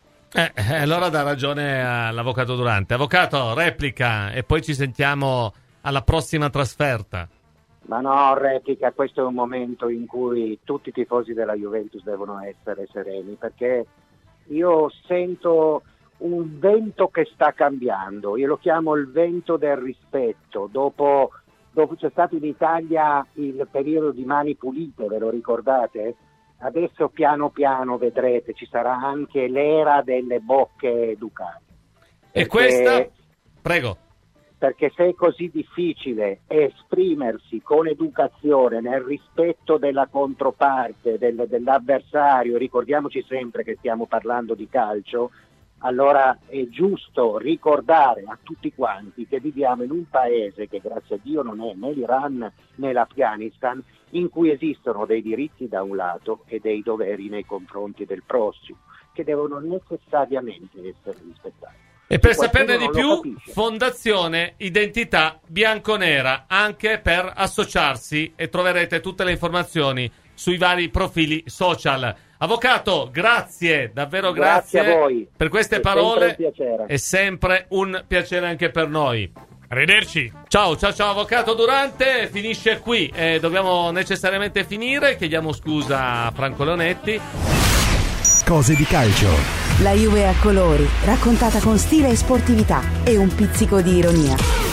Allora dà ragione all'avvocato Durante. Avvocato, replica e poi ci sentiamo alla prossima trasferta. Ma no, replica, questo è un momento in cui tutti i tifosi della Juventus devono essere sereni, perché io sento un vento che sta cambiando, io lo chiamo il vento del rispetto. Dopo c'è stato in Italia il periodo di Mani Pulite, ve lo ricordate? Adesso piano piano vedrete, ci sarà anche l'era delle bocche educate. E questa? Prego. Perché se è così difficile esprimersi con educazione nel rispetto della controparte, dell'avversario, ricordiamoci sempre che stiamo parlando di calcio, allora è giusto ricordare a tutti quanti che viviamo in un paese che grazie a Dio non è né l'Iran né l'Afghanistan, in cui esistono dei diritti da un lato e dei doveri nei confronti del prossimo, che devono necessariamente essere rispettati. E per saperne di più, Fondazione Identità Bianconera, anche per associarsi, e troverete tutte le informazioni sui vari profili social. Avvocato, grazie, davvero grazie a voi per queste parole. È sempre un piacere anche per noi. Arrivederci. Ciao avvocato Durante, finisce qui, dobbiamo necessariamente finire, chiediamo scusa a Franco Leonetti. Cose di calcio. La Juve a colori, raccontata con stile e sportività e un pizzico di ironia.